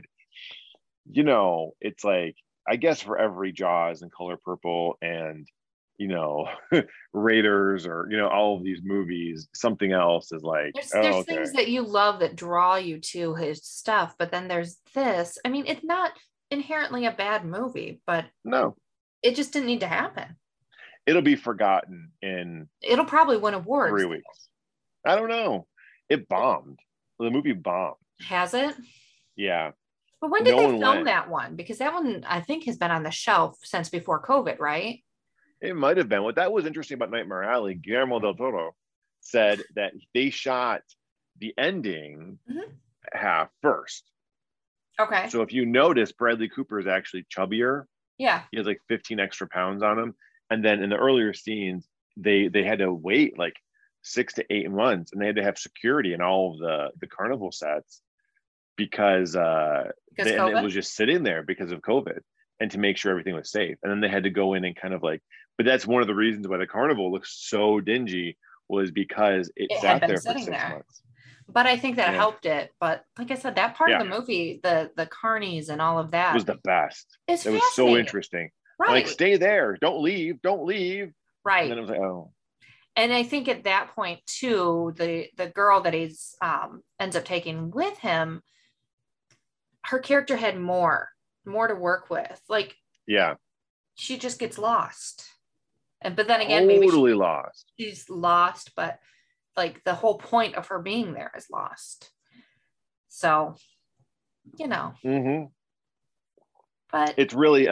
It's like I guess for every Jaws and Color Purple and you know Raiders or all of these movies, something else is like, There's oh, okay. things that you love that draw you to his stuff, but then there's this. I mean, it's not inherently a bad movie, but No, it just didn't need to happen. it'll be forgotten in It'll probably win awards. 3 weeks. I don't know. It bombed. The movie bombed. Has it? Yeah. But when did No they one film went. that one? Because that one I think has been on the shelf since before COVID, right? It might have been. What that was interesting about Nightmare Alley, Guillermo del Toro said that they shot the ending half first. Okay. So if you notice, Bradley Cooper is actually chubbier. Yeah. He has like 15 extra pounds on him. And then in the earlier scenes, they had to wait like 6 to 8 months, and they had to have security in all of the carnival sets because and it was just sitting there because of COVID and to make sure everything was safe. And then they had to go in and kind of like, but that's one of the reasons why the carnival looks so dingy was because it It had sat been there for sitting 6 there. months. But I think that Yeah. helped it. But like I said, that part of Yeah. the movie, the carnies and all of that Was the best. is It was so fascinating. interesting. Right. Like, stay there. Don't leave. Don't leave. Right. And then it was like, oh. And I think at that point too, the girl that he's ends up taking with him, her character had more to work with. Like, yeah, she just gets lost. And but then again, totally maybe lost. she's lost, but like the whole point of her being there is lost. So, Mm-hmm. But it's really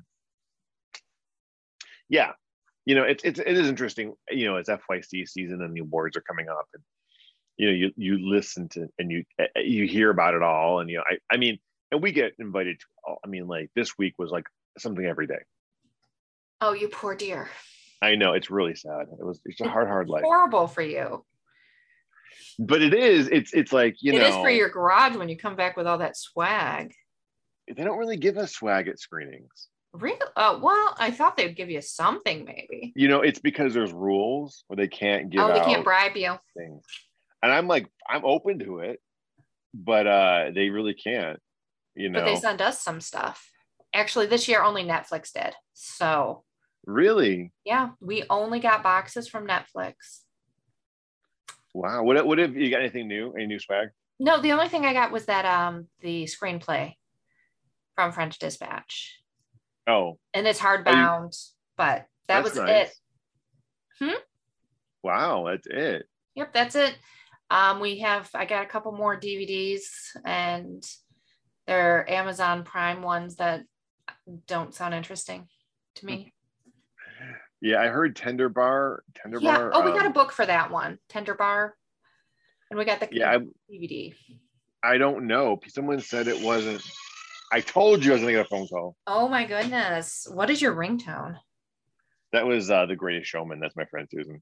yeah, it is interesting. It's FYC season and the awards are coming up, and you listen to and you hear about it all, and I mean, and we get invited to. I mean, like this week was like something every day. Oh, you poor dear. I know, it's really sad. It's a hard life. Horrible for you. But it is. It's like it is for your garage when you come back with all that swag. They don't really give us swag at screenings. Really? Well, I thought they'd give you something, maybe. It's because there's rules where they can't give. They can't bribe you. Things. And I'm like, I'm open to it, but they really can't. But they send us some stuff. Actually, this year only Netflix did. So. Really? Yeah, we only got boxes from Netflix. Wow. What if you got anything new? Any new swag? No, the only thing I got was that the screenplay from French Dispatch. Oh. And it's Oh, hardbound, but that that's was nice. it. Hmm? Wow, that's it. Yep, that's it. I got a couple more DVDs, and they're Amazon Prime ones that don't sound interesting to me. Yeah, I heard Tender Bar. Yeah. Oh, we got a book for that one, Tender Bar, and we got the DVD. I don't know. Someone said it wasn't. I told you I was gonna get a phone call. Oh my goodness! What is your ringtone? That was The Greatest Showman. That's my friend Susan.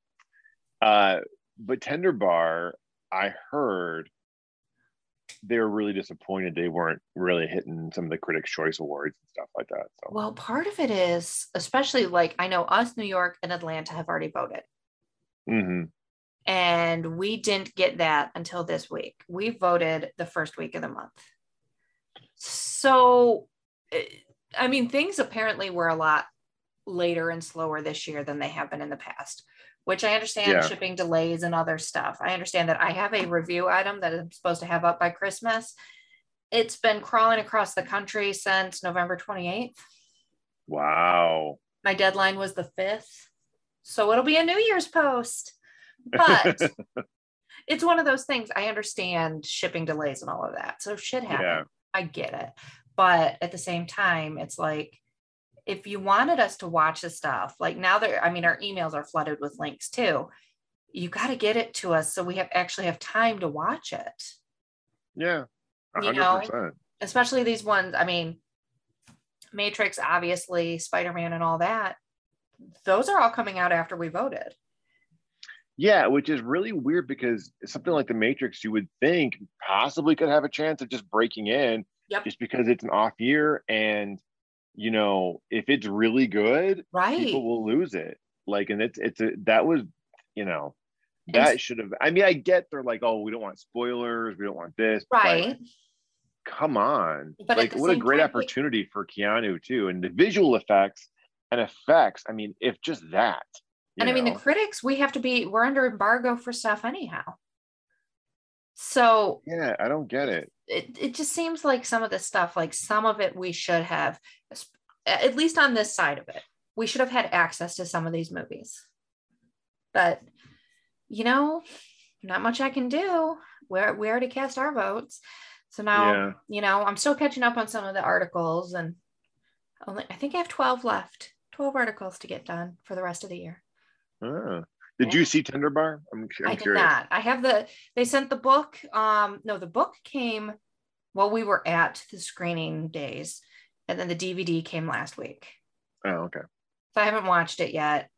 But Tender Bar, I heard they were really disappointed they weren't really hitting some of the Critics' Choice Awards and stuff like that. So, well, part of it is, especially like I know us, New York and Atlanta have already voted. mm-hmm. And we didn't get that until this week. We voted the first week of the month. So, I mean, things apparently were a lot later and slower this year than they have been in the past, which I understand shipping delays and other stuff. I understand that I have a review item that I'm supposed to have up by Christmas. It's been crawling across the country since November 28th. Wow. My deadline was the 5th. So it'll be a New Year's post. But it's one of those things. I understand shipping delays and all of that. So shit happens. Yeah. I get it. But at the same time, it's like, if you wanted us to watch the stuff, like now that, I mean, our emails are flooded with links too. You got to get it to us so we actually have time to watch it. Yeah. 100%. You know, especially these ones. I mean, Matrix, obviously, Spider-Man and all that. Those are all coming out after we voted. Yeah, which is really weird because something like The Matrix, you would think possibly could have a chance of just breaking in just because it's an off year. And, you know, if it's really good, people will lose it. Like, and that was, you know, that should have, I mean, I get they're like, oh, we don't want spoilers. We don't want this. Right. But come on. But like, what a great opportunity for Keanu too. And the visual effects, I mean, if just that. And I mean, the critics, we're under embargo for stuff anyhow. So yeah, I don't get it. It just seems like some of the stuff, like some of it we should have, at least on this side of it, we should have had access to some of these movies. But, you know, not much I can do. We already cast our votes. So now, you know, I'm still catching up on some of the articles, and I think I have 12 left, 12 articles to get done for the rest of the year. Did you see Tender Bar? I'm I curious. did not. I have they sent the book. No, the book came while we were at the screening days, and then the DVD came last week. Oh, okay. So I haven't watched it yet.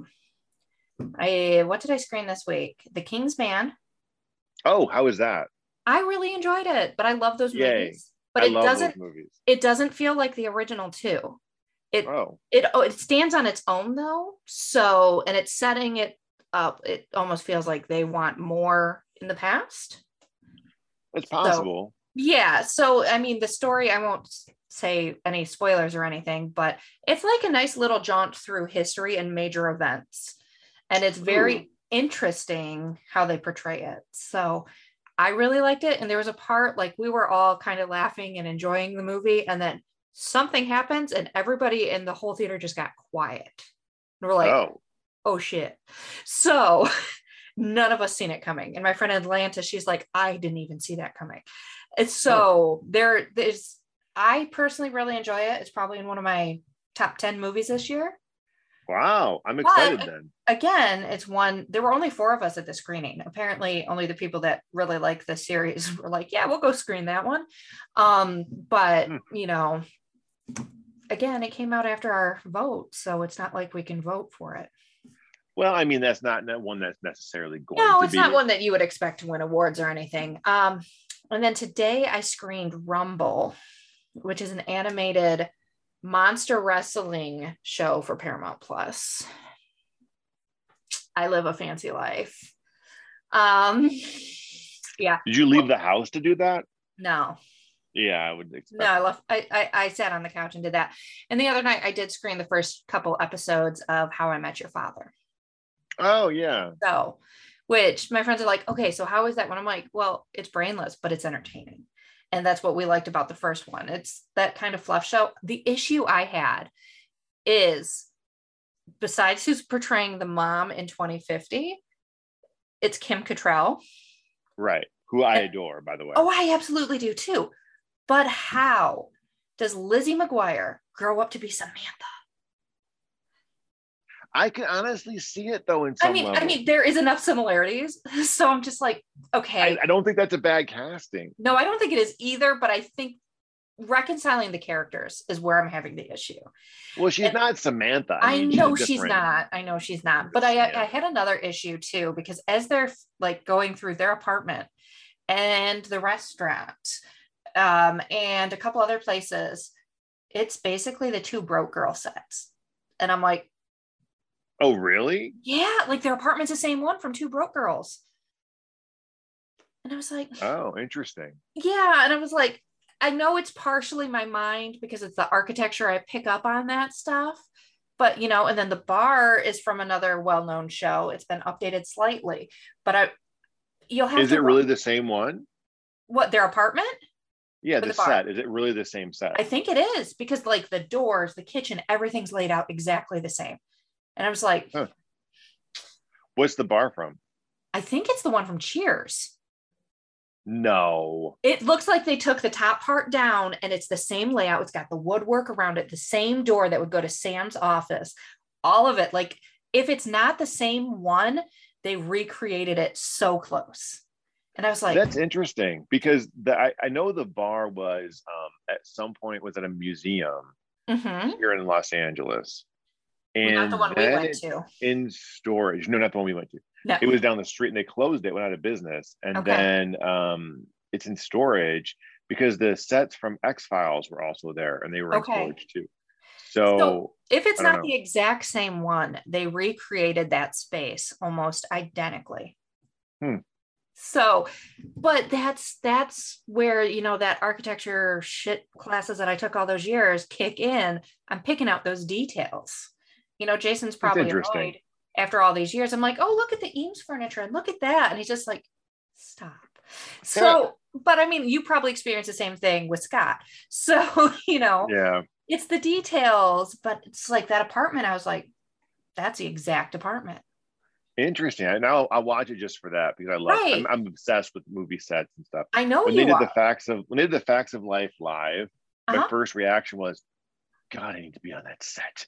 What did I screen this week? The King's Man. Oh, how was that? I really enjoyed it, but I love those movies. But it doesn't feel like the original too. It stands on its own though. So, and it's setting it up. It almost feels like they want more in the past. It's possible. So I mean, the story, I won't say any spoilers or anything, but it's like a nice little jaunt through history and major events. And it's very interesting how they portray it. So I really liked it. And there was a part, like, we were all kind of laughing and enjoying the movie, and then something happens and everybody in the whole theater just got quiet. And we're like, oh shit. So none of us seen it coming. And my friend in Atlanta, she's like, I didn't even see that coming. And so I personally really enjoy it. It's probably in one of my top 10 movies this year. Wow. I'm excited then. Again, there were only 4 of us at the screening. Apparently only the people that really like the series were like, yeah, we'll go screen that one. But you know, again, it came out after our vote, so it's not like we can vote for it. Well, I mean, that's not one that's necessarily going to be. No, it's not one that you would expect to win awards or anything. And then today I screened Rumble, which is an animated monster wrestling show for Paramount Plus. I live a fancy life. Yeah. Did you leave the house to do that? No. Yeah, I would expect. No, I left. I sat on the couch and did that. And the other night I did screen the first couple episodes of How I Met Your Father. Oh yeah. So which my friends are like, okay, so how is that one? I'm like, well, it's brainless, but it's entertaining. And that's what we liked about the first one. It's that kind of fluff show. The issue I had is, besides who's portraying the mom in 2050, it's Kim Cattrall. Right. Who I adore, by the way. Oh, I absolutely do too. But how does Lizzie McGuire grow up to be Samantha? I can honestly see it though in some level. I mean, there is enough similarities. So I'm just like, okay. I don't think that's a bad casting. No, I don't think it is either, but I think reconciling the characters is where I'm having the issue. Well, she's not Samantha. I know she's not. But I had another issue too, because as they're like going through their apartment and the restaurant, and a couple other places, it's basically the two broke girl sets. And I'm like, oh, really? Yeah, like their apartment's the same one from Two Broke Girls. And I was like, oh, interesting. Yeah. And I was like, I know it's partially my mind because it's the architecture, I pick up on that stuff. But, and then the bar is from another well-known show. It's been updated slightly. But you'll have Is it really the same one? What, their apartment? Yeah, the set. Is it really the same set? I think it is, because like the doors, the kitchen, everything's laid out exactly the same. And I was like, huh. What's the bar from? I think it's the one from Cheers. No. It looks like they took the top part down and it's the same layout. It's got the woodwork around it, the same door that would go to Sam's office, all of it. Like, if it's not the same one, they recreated it so close. And I was like, that's interesting, because I know the bar was at some point was at a museum here in Los Angeles. And not the one we went to. In storage. No, not the one we went to. No. It was down the street and they closed it, went out of business. And then it's in storage because the sets from X-Files were also there and they were in storage too. So if it's not the exact same one, they recreated that space almost identically. So, but that's where, that architecture shit classes that I took all those years kick in. I'm picking out those details. Jason's probably annoyed after all these years. I'm like, oh, look at the Eames furniture and look at that. And he's just like, stop. So, but I mean, you probably experienced the same thing with Scott. So, yeah, it's the details, but it's like that apartment. I was like, that's the exact apartment. Interesting. I'll watch it just for that, because I love. Right. I'm obsessed with movie sets and stuff. I know when they did the Facts of Life live. My first reaction was, God, I need to be on that set.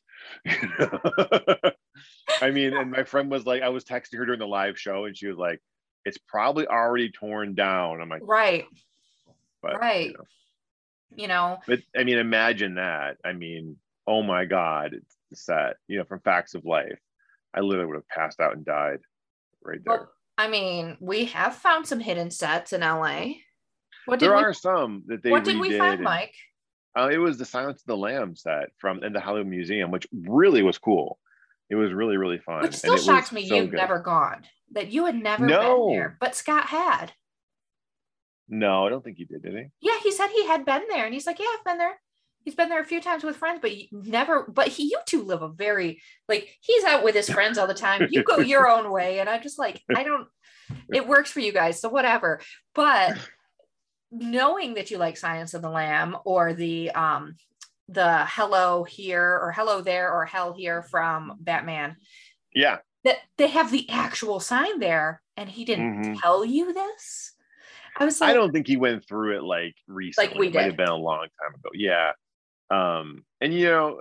I mean, and my friend was like, I was texting her during the live show, and she was like, "It's probably already torn down." I'm like, right, but, right. But I mean, imagine that. I mean, oh my God, it's the set. From Facts of Life. I literally would have passed out and died right there. Well, I mean, we have found some hidden sets in LA. There are some that they. What did we find, Mike? It was the Silence of the Lambs set in the Hollywood Museum, which really was cool. It was really, really fun. Which still shocks me you've never gone. That you had never been there, but Scott had. No, I don't think he did he? Yeah, he said he had been there, and he's like, yeah, I've been there. He's been there a few times with friends, but you two live a very, like, he's out with his friends all the time. You go your own way. And I'm just like, it works for you guys. So whatever. But knowing that you like Silence of the Lamb or the hello here or hello there or hell here from Batman. Yeah. That they have the actual sign there, and he didn't tell you this. I was like, I don't think he went through it like recently. Like we did. It might have been a long time ago. Yeah. And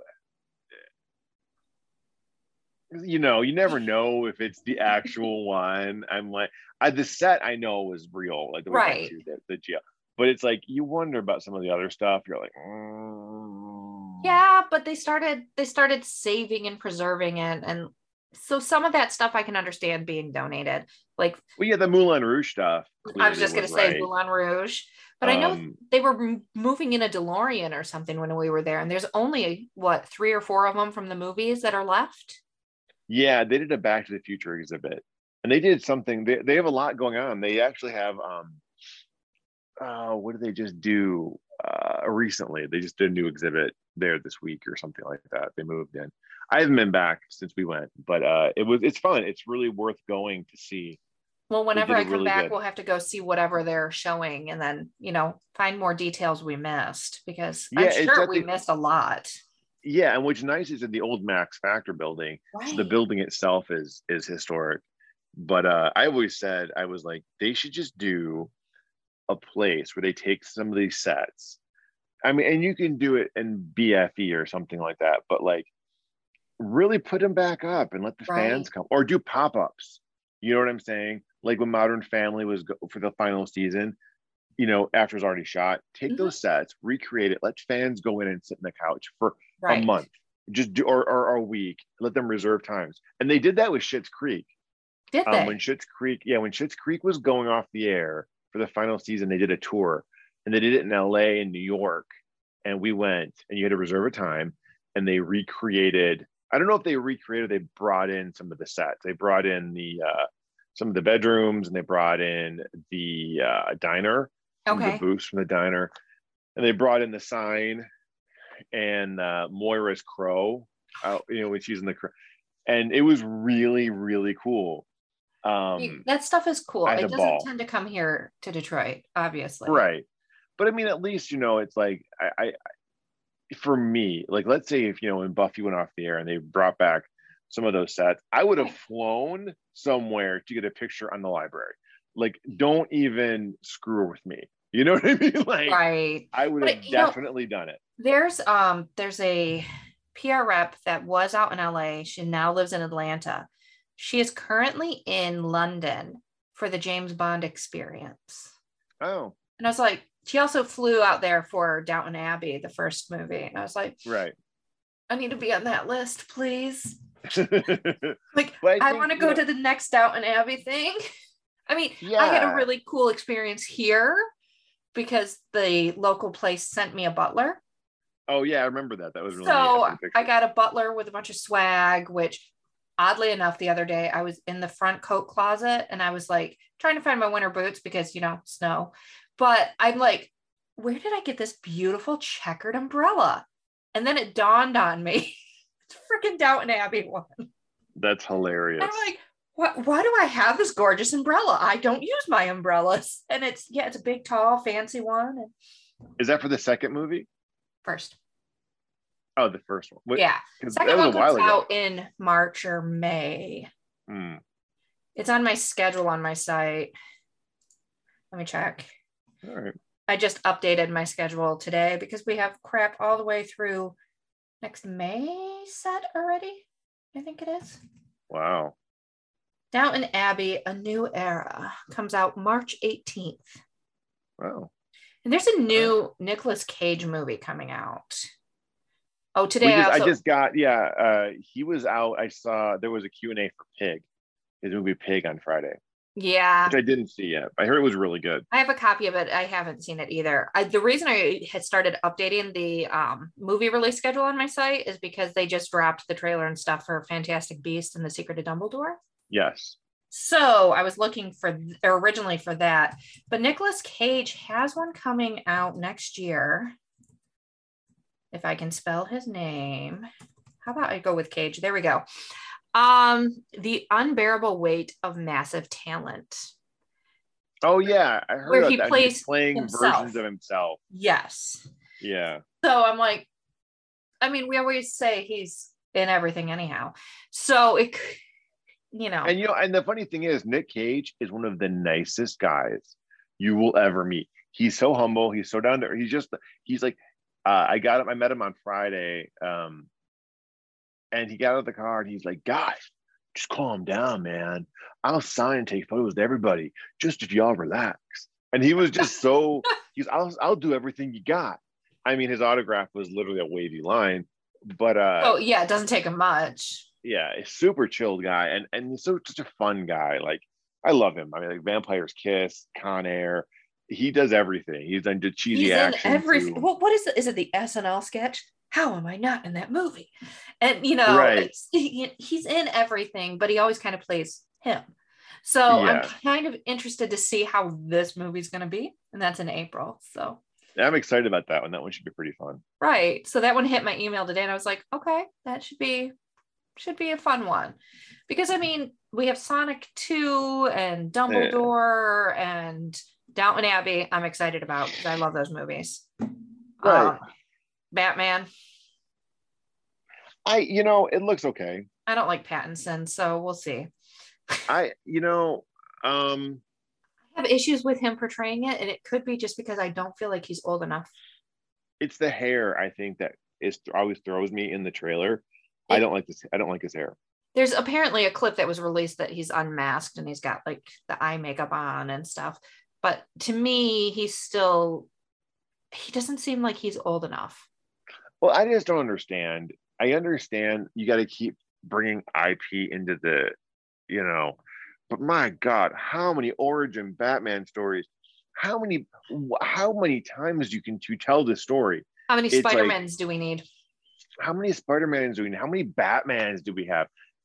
you never know if it's the actual one. I'm like, the set I know was real, like the right. The jail. But it's like you wonder about some of the other stuff. You're like, yeah, but they started saving and preserving it, and so some of that stuff I can understand being donated. Like, well, yeah, the Moulin Rouge stuff. I was just going to say Moulin Rouge. But I know they were moving in a DeLorean or something when we were there. And there's only, 3 or 4 of them from the movies that are left? Yeah, they did a Back to the Future exhibit. And they did something. They have a lot going on. They actually have, what did they just do recently? They just did a new exhibit there this week or something like that. They moved in. I haven't been back since we went. But it's fun. It's really worth going to see. Well, They whenever did I it come really back, good. we'll have to go see whatever they're showing and then, find more details we missed because I'm Yeah, it's sure at we the missed a lot. yeah, and what's nice is in the old Max Factor building. So the Right. building itself is historic. But I always said I was like, they should just do a place where they take some of these sets. I mean, and you can do it in BFE or something like that, but like really put them back up and let the fans Right. come or do pop-ups. You know what I'm saying? Like when Modern Family was for the final season, after it's already shot, take Mhm. those sets, recreate it, let fans go in and sit in the couch for a Right. month, just do or a week, let them reserve times. And they did that with Schitt's Creek. Did When they? Schitt's Creek, yeah, when Schitt's Creek was going off the air for the final season, they did a tour and they did it in LA and New York. And we went and you had to reserve a time and they recreated. I don't know if they recreated, they brought in some of the sets. They brought in the some of the bedrooms and they brought in the diner, some of the Okay. booths from the diner, and they brought in the sign and Moira's crow out, when she's in the crow. And it was really, really cool. That stuff is cool. I had a It doesn't ball. tend to come here to Detroit, obviously. Right. But I mean, at least, it's like for me, like let's say if when Buffy went off the air and they brought back some of those sets, I would have Right. flown somewhere to get a picture on the library. Like, don't even screw with me. You know what I mean? Like, Right. I would But have definitely done it. there's a PR rep that was out in LA. She now lives in Atlanta. She is currently in London for the James Bond experience. Oh, And I was like, she also flew out there for Downton Abbey, the first movie. And I was like, right. I need to be on that list, please. But Like, I I think, want to go to the next Downton Abbey thing. I mean, I had a yeah. really cool experience here because the local place sent me a butler. Oh, yeah, I remember that. That was really neat. I've So seen I pictures. got a butler with a bunch of swag, which oddly enough, the other day I was in the front coat closet and I was like trying to find my winter boots because, snow. But I'm like, where did I get this beautiful checkered umbrella? And then it dawned on me, it's freaking Downton Abbey one. That's And I'm hilarious. like, why do I have this gorgeous umbrella? I don't use my umbrellas. And it's a big, tall, fancy one. And Is that for the second movie? first. Oh, the first one. What? Yeah. Because that Second was a one comes while ago. out in March or May. Hmm. It's on my schedule on my site. Let me check. All right. I just updated my schedule today because we have crap all the way through next May set already. I think it is. Wow. Downton Abbey, A New Era comes out March 18th. Wow. And there's a All right. new Nicolas Cage movie coming out. Oh, We today I just, I also, just got, yeah. He was out. I saw there was a Q&A for Pig, his movie Pig on Friday, yeah, which I didn't see yet. I heard it was really good. I have a copy of it. I haven't seen it either. The reason I had started updating the movie release schedule on my site is because they just dropped the trailer and stuff for Fantastic Beasts and the Secret of Dumbledore. Yes. So I was looking for originally for that, but Nicolas Cage has one coming out next year. If I can spell his name, how about I go with Cage? There we go. The Unbearable Weight of Massive Talent, Oh yeah, I heard where about he that. He's plays playing himself. versions of himself. Yes. Yeah. So I'm like, I mean, we always say he's in everything anyhow. So And and the funny thing is, Nick Cage is one of the nicest guys you will ever meet. He's so humble. He's so down to earth. He's like, I met him on Friday, and he got out of the car and he's like, guys, just calm down, man. I'll sign and take photos with everybody, just if y'all relax. And he was just so I'll do everything you got. I mean, his autograph was literally a wavy line, but oh yeah, it doesn't take him much. yeah, a super chilled guy, and he's such a fun guy. Like, I love him. I mean, like Vampire's Kiss, Con Air. He does everything. He's done cheesy He's in action every. too. Well, what is it? Is it the SNL sketch? How am I not in that movie? And Right. he's in everything, but he always kind of plays him. So I'm Yeah. kind of interested to see how this movie's going to be, and that's in April. So I'm excited about that one. That one should be pretty fun. right. So that one hit my email today, and I was like, okay, that should be should be a fun one. Because I mean, we have Sonic 2 and Dumbledore and Downton Abbey. I'm excited about because I love those movies. Right. Batman. It looks okay. I don't like Pattinson, so we'll see. I have issues with him portraying it, and it could be just because I don't feel like he's old enough. It's the hair, I think, that always throws me in the trailer. I don't like this. I don't like his hair. There's apparently a clip that was released that he's unmasked and he's got like the eye makeup on and stuff. But to me, he doesn't seem like he's old enough. Well, I just don't understand. I understand you got to keep bringing IP into the, but my God, how many origin Batman stories? How many times you tell this story? How many Spider-Mans do we need? How many Spider-Mans do we need? How many Batmans do we have?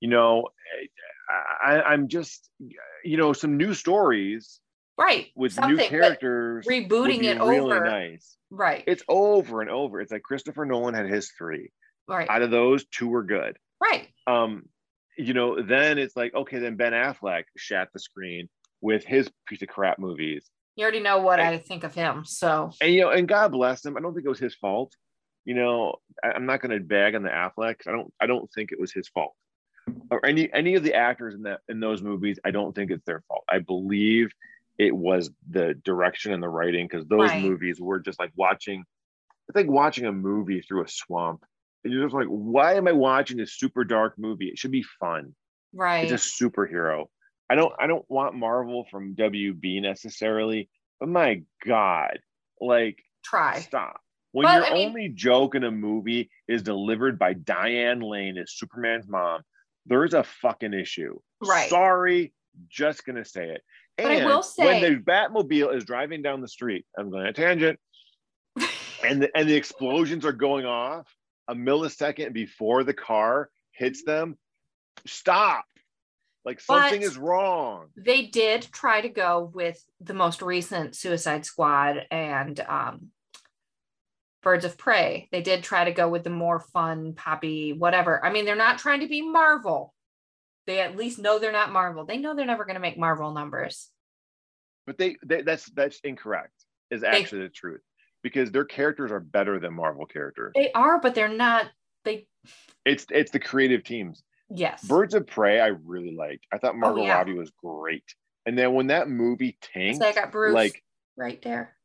I'm just, some new stories. Right. With something, new characters. Rebooting it really over. Nice. Right. It's over and over. It's like Christopher Nolan had his 3. Right. Out of those, 2 were good. Right. Then it's like, okay, then Ben Affleck shat the screen with his piece of crap movies. You already know what I think of him. So. And God bless him. I don't think it was his fault. I'm not going to bag on the Afflecks. I don't think it was his fault. Or any of the actors in those movies, I don't think it's their fault. I believe it was the direction and the writing, because those movies were just like it's like watching a movie through a swamp. And you're just like, why am I watching this super dark movie? It should be fun. Right. It's a superhero. I don't want Marvel from WB necessarily, but my God, like, stop. When your only joke in a movie is delivered by Diane Lane as Superman's mom, there's a fucking issue. Right. Sorry, just gonna say it. But I will say, when the Batmobile is driving down the street, I'm going on a tangent, and the explosions are going off a millisecond before the car hits them, stop. Like, something is wrong. They did try to go with the most recent Suicide Squad and Birds of Prey. They did try to go with the more fun, poppy, whatever. I mean, they're not trying to be Marvel. They at least know they're not Marvel. They know they're never going to make Marvel numbers. But that's incorrect, is actually the truth. Because their characters are better than Marvel characters. They are, but they're not. It's the creative teams. Yes. Birds of Prey, I really liked. I thought Margot Robbie was great. And then when that movie tanked, I got Bruce right there.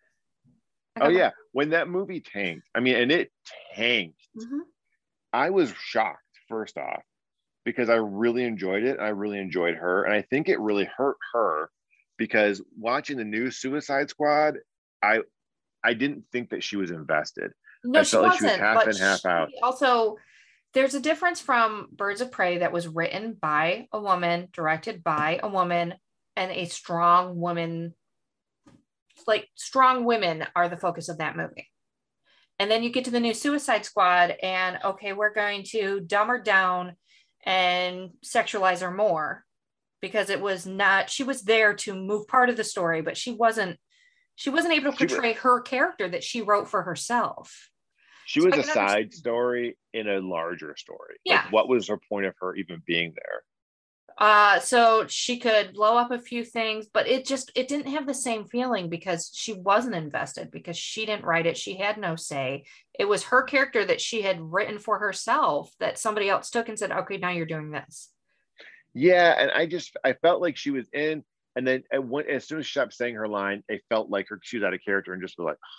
When that movie tanked, and it tanked. Mm-hmm. I was shocked, first off, because I really enjoyed it. And I really enjoyed her. And I think it really hurt her, because watching the new Suicide Squad, I didn't think that she was invested. No, she wasn't. She was half in, half out. Also, there's a difference from Birds of Prey that was written by a woman, directed by a woman, and a strong woman. Like, strong women are the focus of that movie. And then you get to the new Suicide Squad, and okay, we're going to dumb her down and sexualize her more, because she was there to move part of the story, but she wasn't able to portray her character that she wrote for herself. She was a side story in a larger story. Yeah. Like, what was her point of her even being there? So she could blow up a few things, but it didn't have the same feeling, because she wasn't invested, because she didn't write it. She had no say. It was her character that she had written for herself that somebody else took and said, okay, now you're doing this. Yeah. And I felt like she was in, and then as soon as she stopped saying her line, it felt like she was out of character, and just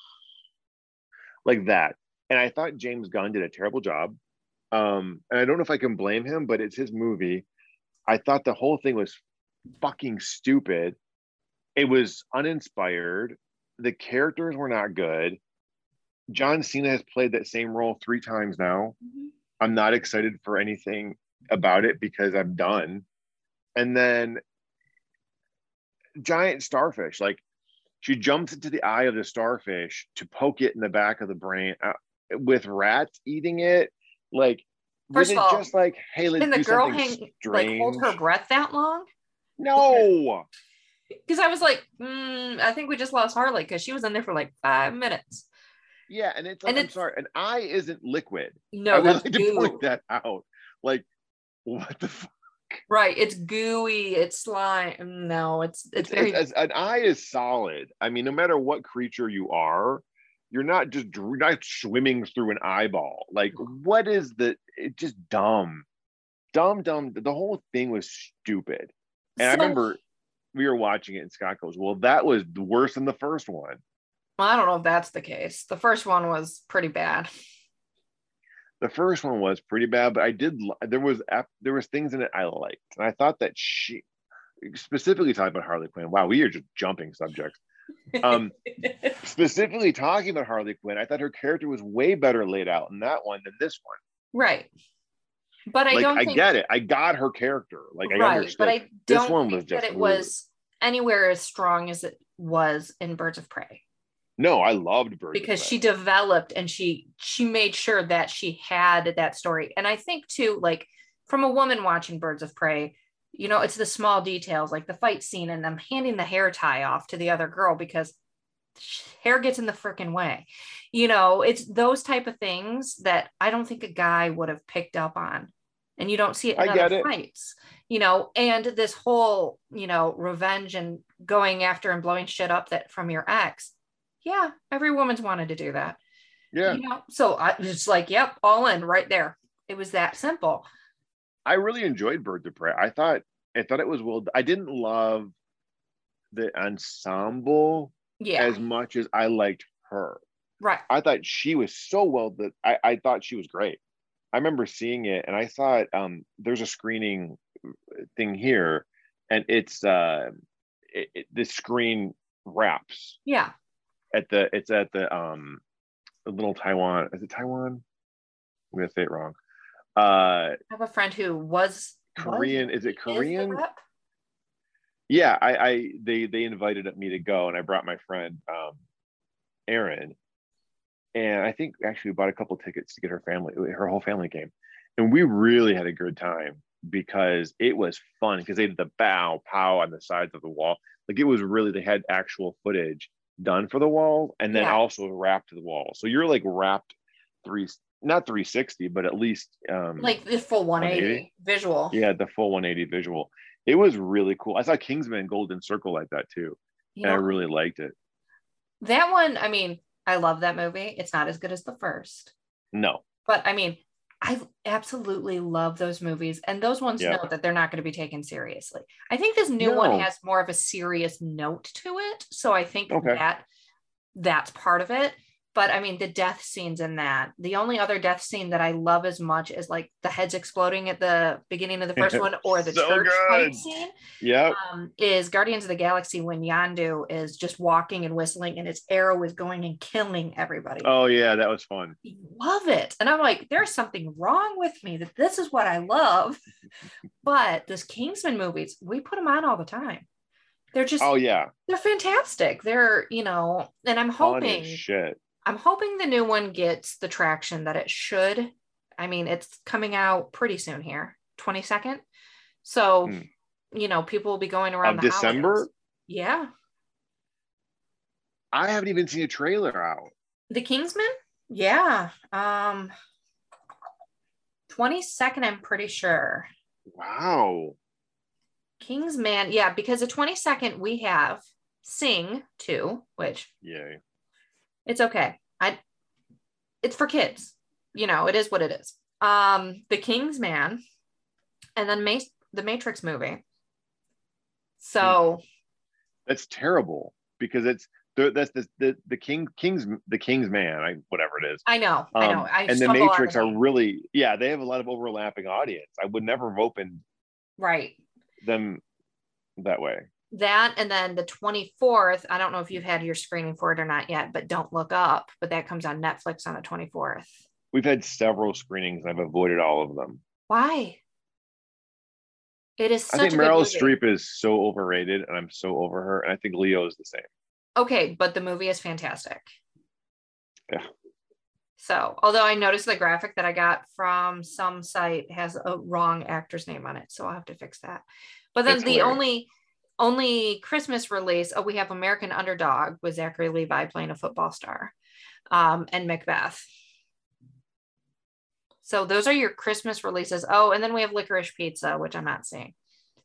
like that. And I thought James Gunn did a terrible job. And I don't know if I can blame him, but it's his movie. I thought the whole thing was fucking stupid. It was uninspired. The characters were not good. John Cena has played that same role 3 times now. Mm-hmm. I'm not excited for anything about it, because I'm done. And then giant starfish, like, she jumps into the eye of the starfish to poke it in the back of the brain, with rats eating it. Like, first of all, just like, hey, let's do something strange. Hold her breath that long? No. Because I was like, I think we just lost Harley, because she was in there for like 5 minutes. Yeah, and I'm sorry, an eye isn't liquid. No, I would like to point that out. Like, what the Right. It's gooey. It's slime. No, it's very. an eye is solid. I mean, no matter what creature you are, you're not swimming through an eyeball. Like, what is the? It's just dumb, dumb. The whole thing was stupid. And I remember we were watching it, and Scott goes, "Well, that was worse than the first one." Well, I don't know if that's the case. The first one was pretty bad. The first one was pretty bad, but there was things in it I liked, and I thought that she specifically talking about Harley Quinn. Wow, we are just jumping subjects. Specifically talking about Harley Quinn, I thought her character was way better laid out in that one than this one. Right. But I don't think I get it. I got her character. Like I right, understood. but I don't this one think was just that it was anywhere as strong as it was in Birds of Prey. No, I loved Birds because she developed and she made sure that she had that story. And I think too, like from a woman watching Birds of Prey, you know, it's the small details, like the fight scene and them handing the hair tie off to the other girl because hair gets in the freaking way. You know, it's those type of things that I don't think a guy would have picked up on. And you don't see it in other fights, you know, and this whole, you know, revenge and going after and blowing shit up that from your ex. Yeah, every woman's wanted to do that. Yeah. You know, so I was like, yep, all in right there. It was that simple. I really enjoyed Birds of Prey. I thought it was well. I didn't love the ensemble as much as I liked her. Right. I thought she was so well that I thought she was great. I remember seeing it and I saw it. There's a screening thing here, and it's the screen wraps. Yeah. It's at the little Taiwan. Is it Taiwan? I'm gonna say it wrong. I have a friend who was Korean. Is it Korean? Yeah, they invited me to go, and I brought my friend Erin, and I think actually we bought a couple tickets to get her whole family came, and we really had a good time because it was fun because they did the bow pow on the sides of the wall. Like it was really, they had actual footage done for the wall and then also wrapped to the wall. So you're like wrapped not 360, but at least like the full 180 visual. Yeah, the full 180 visual. It was really cool. I saw Kingsman Golden Circle like that too. And I really liked it. That one, I mean, I love that movie. It's not as good as the first. No. But I mean, I absolutely love those movies. And those ones know that they're not going to be taken seriously. I think this new one has more of a serious note to it. So I think that's part of it. But I mean, the death scenes in that, the only other death scene that I love as much is like the heads exploding at the beginning of the first one or the church fight scene. Yeah. Is Guardians of the Galaxy when Yondu is just walking and whistling and his arrow is going and killing everybody. Oh yeah, that was fun. I love it. And I'm like, there's something wrong with me that this is what I love. But this Kingsman movies, we put them on all the time. They're just, they're fantastic. They're, you know, and I'm hoping the new one gets the traction that it should. I mean, it's coming out pretty soon here, 22nd. So, you know, people will be going around the December. Holidays. Yeah. I haven't even seen a trailer out. The Kingsman? Yeah. 22nd, I'm pretty sure. Wow. Kingsman. Yeah, because the 22nd we have Sing 2, which it's okay. It's for kids. You know, it is what it is. The Kingsman, and then the Matrix movie. So that's terrible because that's the King's Man, whatever it is. I know. And the Matrix are really, they have a lot of overlapping audience. I would never have opened them that way. That, and then the 24th, I don't know if you've had your screening for it or not yet, but Don't Look Up, but that comes on Netflix on the 24th. We've had several screenings and I've avoided all of them. Why? It is such I think Meryl Streep is so overrated and I'm so over her, and I think Leo is the same. Okay, but the movie is fantastic. Yeah. So, although I noticed the graphic that I got from some site has a wrong actor's name on it, so I'll have to fix that. But then the only Christmas release, we have American Underdog with Zachary Levi playing a football star, and Macbeth. So those are your Christmas releases. Oh, and then we have Licorice Pizza, which I'm not seeing.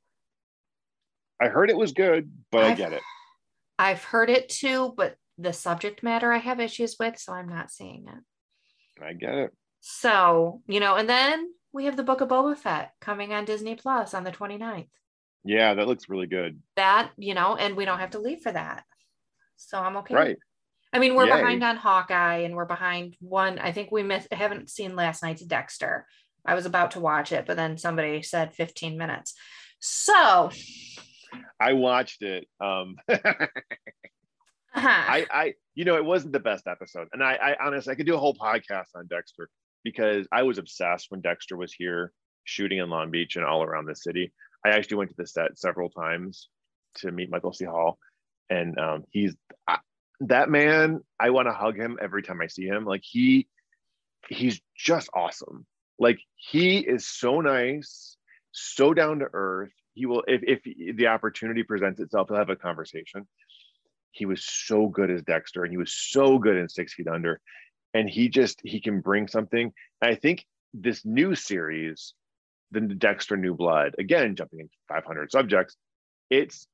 I heard it was good, but I get it. I've heard it too, but the subject matter I have issues with, so I'm not seeing it. I get it. So, and then we have the Book of Boba Fett coming on Disney Plus on the 29th. Yeah, that looks really good. That, and we don't have to leave for that. So I'm okay. Right. I mean, we're behind on Hawkeye, and we're behind one. I think we haven't seen last night's Dexter. I was about to watch it, but then somebody said 15 minutes. So I watched it. It wasn't the best episode. And I honestly, I could do a whole podcast on Dexter because I was obsessed when Dexter was here shooting in Long Beach and all around the city. I actually went to the set several times to meet Michael C. Hall. And that man, I want to hug him every time I see him. Like he's just awesome. Like he is so nice, so down to earth. He will, if the opportunity presents itself, he'll have a conversation. He was so good as Dexter, and he was so good in 6 Feet Under, and he can bring something. And I think this new series, the Dexter New Blood, again jumping into 500 subjects, it's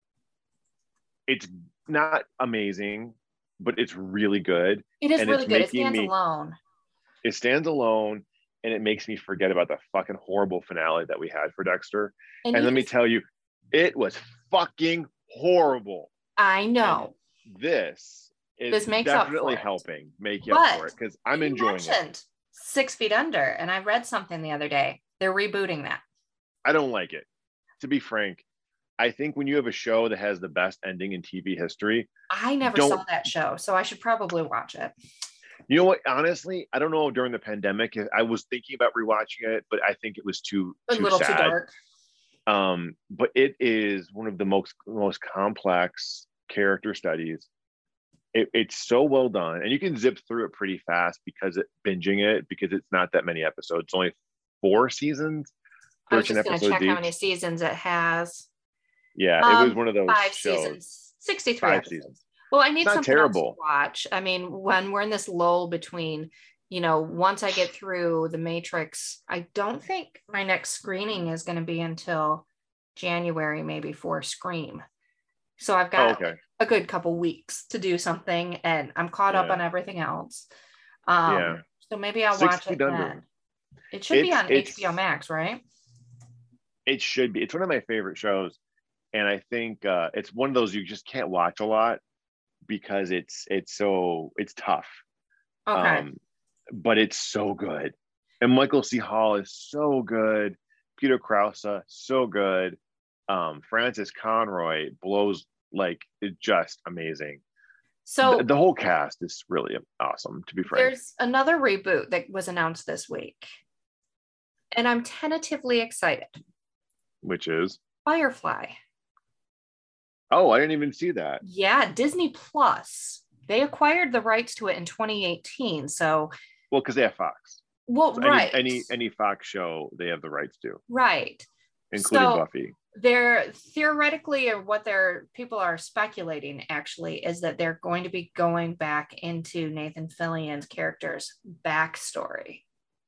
not amazing, but it's really good. It is really good. It stands alone. It stands alone, and it makes me forget about the fucking horrible finale that we had for Dexter. And let me tell you, it was fucking horrible. I know. And this makes definitely helping make you up for it because I'm enjoying it. 6 Feet Under, and I read something the other day. They're rebooting that. I don't like it. To be frank, I think when you have a show that has the best ending in TV history. I never saw that show, so I should probably watch it. You know what? Honestly, I don't know. During the pandemic, I was thinking about rewatching it, but I think it was too sad. Too dark. But it is one of the most complex character studies. It's so well done, and you can zip through it pretty fast because it's not that many episodes. It's only 4 seasons. 13 I was just going to check each. How many seasons it has. Yeah, it was one of those 5 shows. Seasons, 63 5 episodes. seasons. Well, I need something else to watch. I mean, when we're in this lull between, once I get through The Matrix, I don't think my next screening is going to be until January, maybe, for Scream. So I've got a good couple weeks to do something, and I'm caught up on everything else. So maybe I'll watch it then. It should be on HBO Max, right? It should be. It's one of my favorite shows, and I think it's one of those you just can't watch a lot because it's tough. Okay. But it's so good, and Michael C. Hall is so good. Peter Krause, so good. Francis Conroy blows, like, it's just amazing. So the whole cast is really awesome, to be frank. There's another reboot that was announced this week, and I'm tentatively excited. Which is? Firefly. Oh, I didn't even see that. Yeah, Disney Plus. They acquired the rights to it in 2018. So, well, because they have Fox. Well, so right. Any Fox show they have the rights to. Right. Including Buffy. They're theoretically, or what people are speculating actually, is that they're going to be going back into Nathan Fillion's character's backstory.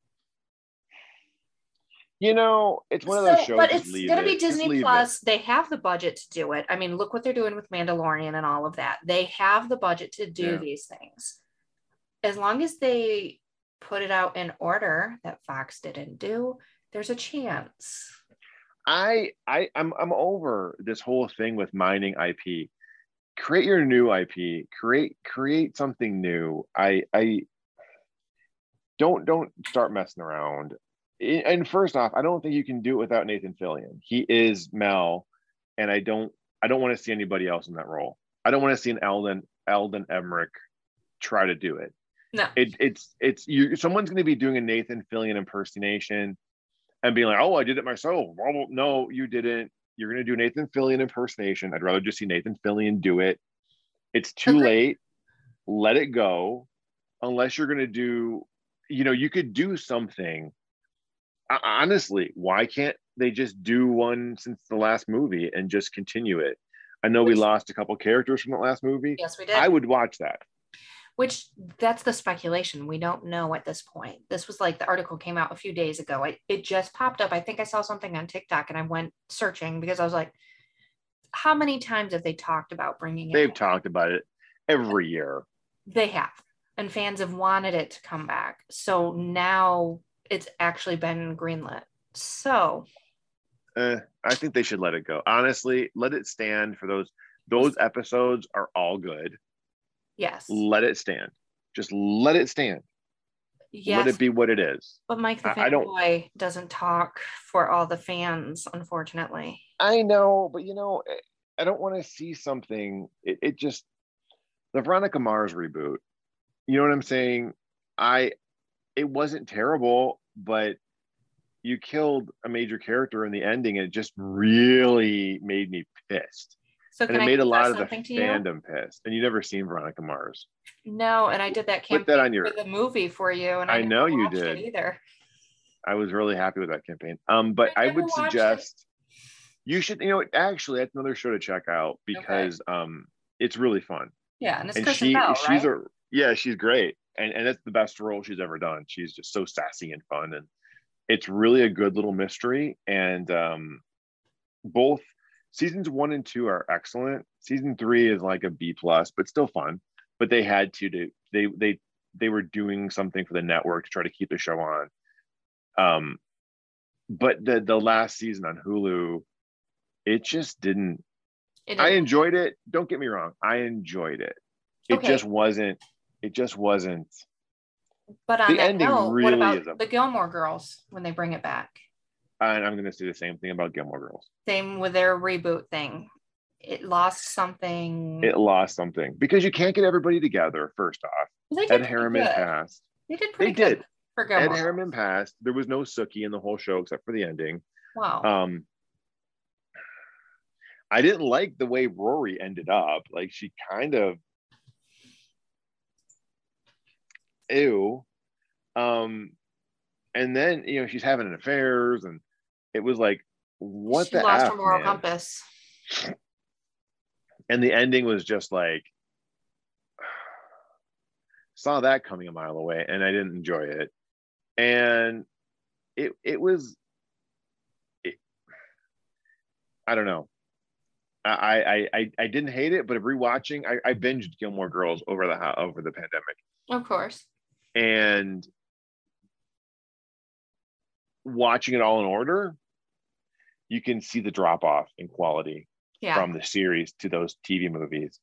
It's one of those shows. But it's going to be Disney Plus. They have the budget to do it. I mean, look what they're doing with Mandalorian and all of that. They have the budget to do these things. As long as they put it out in order that Fox didn't do, there's a chance. I'm over this whole thing with mining IP. Create your new IP. Create something new. I don't start messing around. And first off, I don't think you can do it without Nathan Fillion. He is Mel, and I don't want to see anybody else in that role. I don't want to see an Alden Ehrenreich try to do it. No, someone's going to be doing a Nathan Fillion impersonation and being like, "Oh, I did it myself." Well, no, you didn't. You're going to do Nathan Fillion impersonation. I'd rather just see Nathan Fillion do it. It's too late. Let it go. Unless you're going to do, you could do something. Honestly, why can't they just do one since the last movie and just continue it? I know we lost a couple characters from the last movie. Yes, we did. I would watch that. Which that's the speculation. We don't know at this point. This was like the article came out a few days ago. It just popped up. I think I saw something on TikTok and I went searching because I was like, how many times have they talked about bringing it They've back? talked about it every year. They have. And fans have wanted it to come back. So now it's actually been greenlit. So I think they should let it go. Honestly, let it stand for those. Those episodes are all good. yes. Let it stand. Just let it stand. Yes. Let it be what it is. But Mike the fanboy doesn't talk for all the fans, unfortunately. I know, but you know, I don't want to see something. It just the Veronica Mars reboot. You know what I'm saying? It wasn't terrible, but you killed a major character in the ending, and it just really made me pissed. So and it made a lot of the fandom pissed. And you never seen Veronica Mars? No, and I did that campaign that on for the movie for you, and I know you did either. I was really happy with that campaign. But I would suggest you should, you know, actually that's another show to check out because it's really fun. Yeah, and it's Kristen Bell, she's right? She's great. And that's the best role she's ever done. She's just so sassy and fun, and it's really a good little mystery. And both seasons 1 and 2 are excellent. Season 3 is like a B plus, but still fun. But they had to they were doing something for the network to try to keep the show on. But the last season on Hulu, it just didn't. I enjoyed it. Don't get me wrong. I enjoyed it. It just wasn't. But on the ending note, really what about the Gilmore Girls when they bring it back? And I'm going to say the same thing about Gilmore Girls. Same with their reboot thing. It lost something. It lost something because you can't get everybody together. First off, Ed Harriman passed. They did pretty good. For Ed Harriman passed. There was no Sookie in the whole show except for the ending. Wow. I didn't like the way Rory ended up. Like she kind of ew. And then you know she's having affairs, and it was like, what she the lost her moral compass. And the ending was just like, saw that coming a mile away, and I didn't enjoy it. And it was, I don't know. I didn't hate it, but rewatching, I binged Gilmore Girls over the pandemic. Of course. And watching it all in order, you can see the drop off in quality from the series to those TV movies.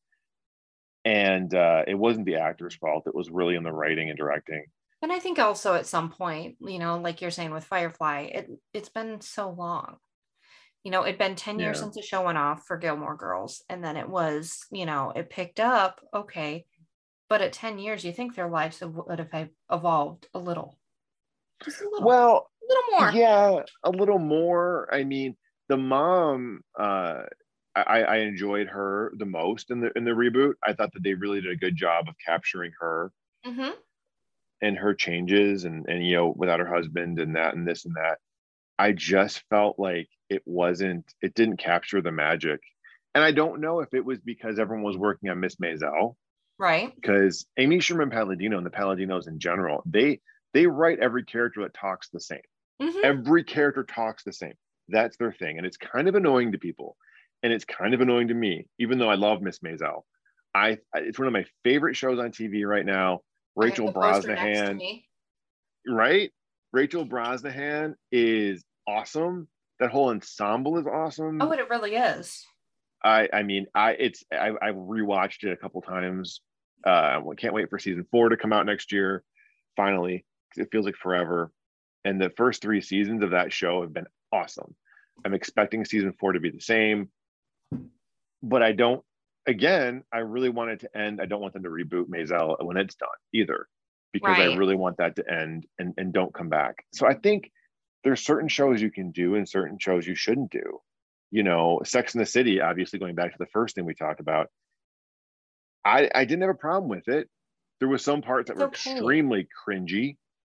And it wasn't the actor's fault. It was really in the writing and directing. And I think also at some point, you know, like you're saying with Firefly, it's been so long. You know, it'd been 10 years since the show went off for Gilmore Girls. And then it was, you know, it picked up. Okay. But at 10 years, you think their lives would have evolved a little. Just a little. Well, a little more. Yeah, a little more. I mean, the mom, I enjoyed her the most in the reboot. I thought that they really did a good job of capturing her and her changes and you know, without her husband and that and this and that. I just felt like it didn't capture the magic. And I don't know if it was because everyone was working on Miss Maisel. Right. Because Amy Sherman Palladino and the Palladinos in general, they write every character that talks the same. Every character talks the same. That's their thing. And it's kind of annoying to people. And it's kind of annoying to me, even though I love Miss Maisel. It's one of my favorite shows on TV right now. Rachel Brosnahan. Right? Rachel Brosnahan is awesome. That whole ensemble is awesome. Oh, it really is. I mean, I've rewatched it a couple times. Can't wait for season 4 to come out next year. Finally, it feels like forever. And the first 3 seasons of that show have been awesome. I'm expecting season 4 to be the same, but I really want it to end. I don't want them to reboot Maisel when it's done either, because I really want that to end and don't come back. So I think there's certain shows you can do and certain shows you shouldn't do. You know, Sex and the City, obviously going back to the first thing we talked about, I didn't have a problem with it. There was some parts that were extremely cringy.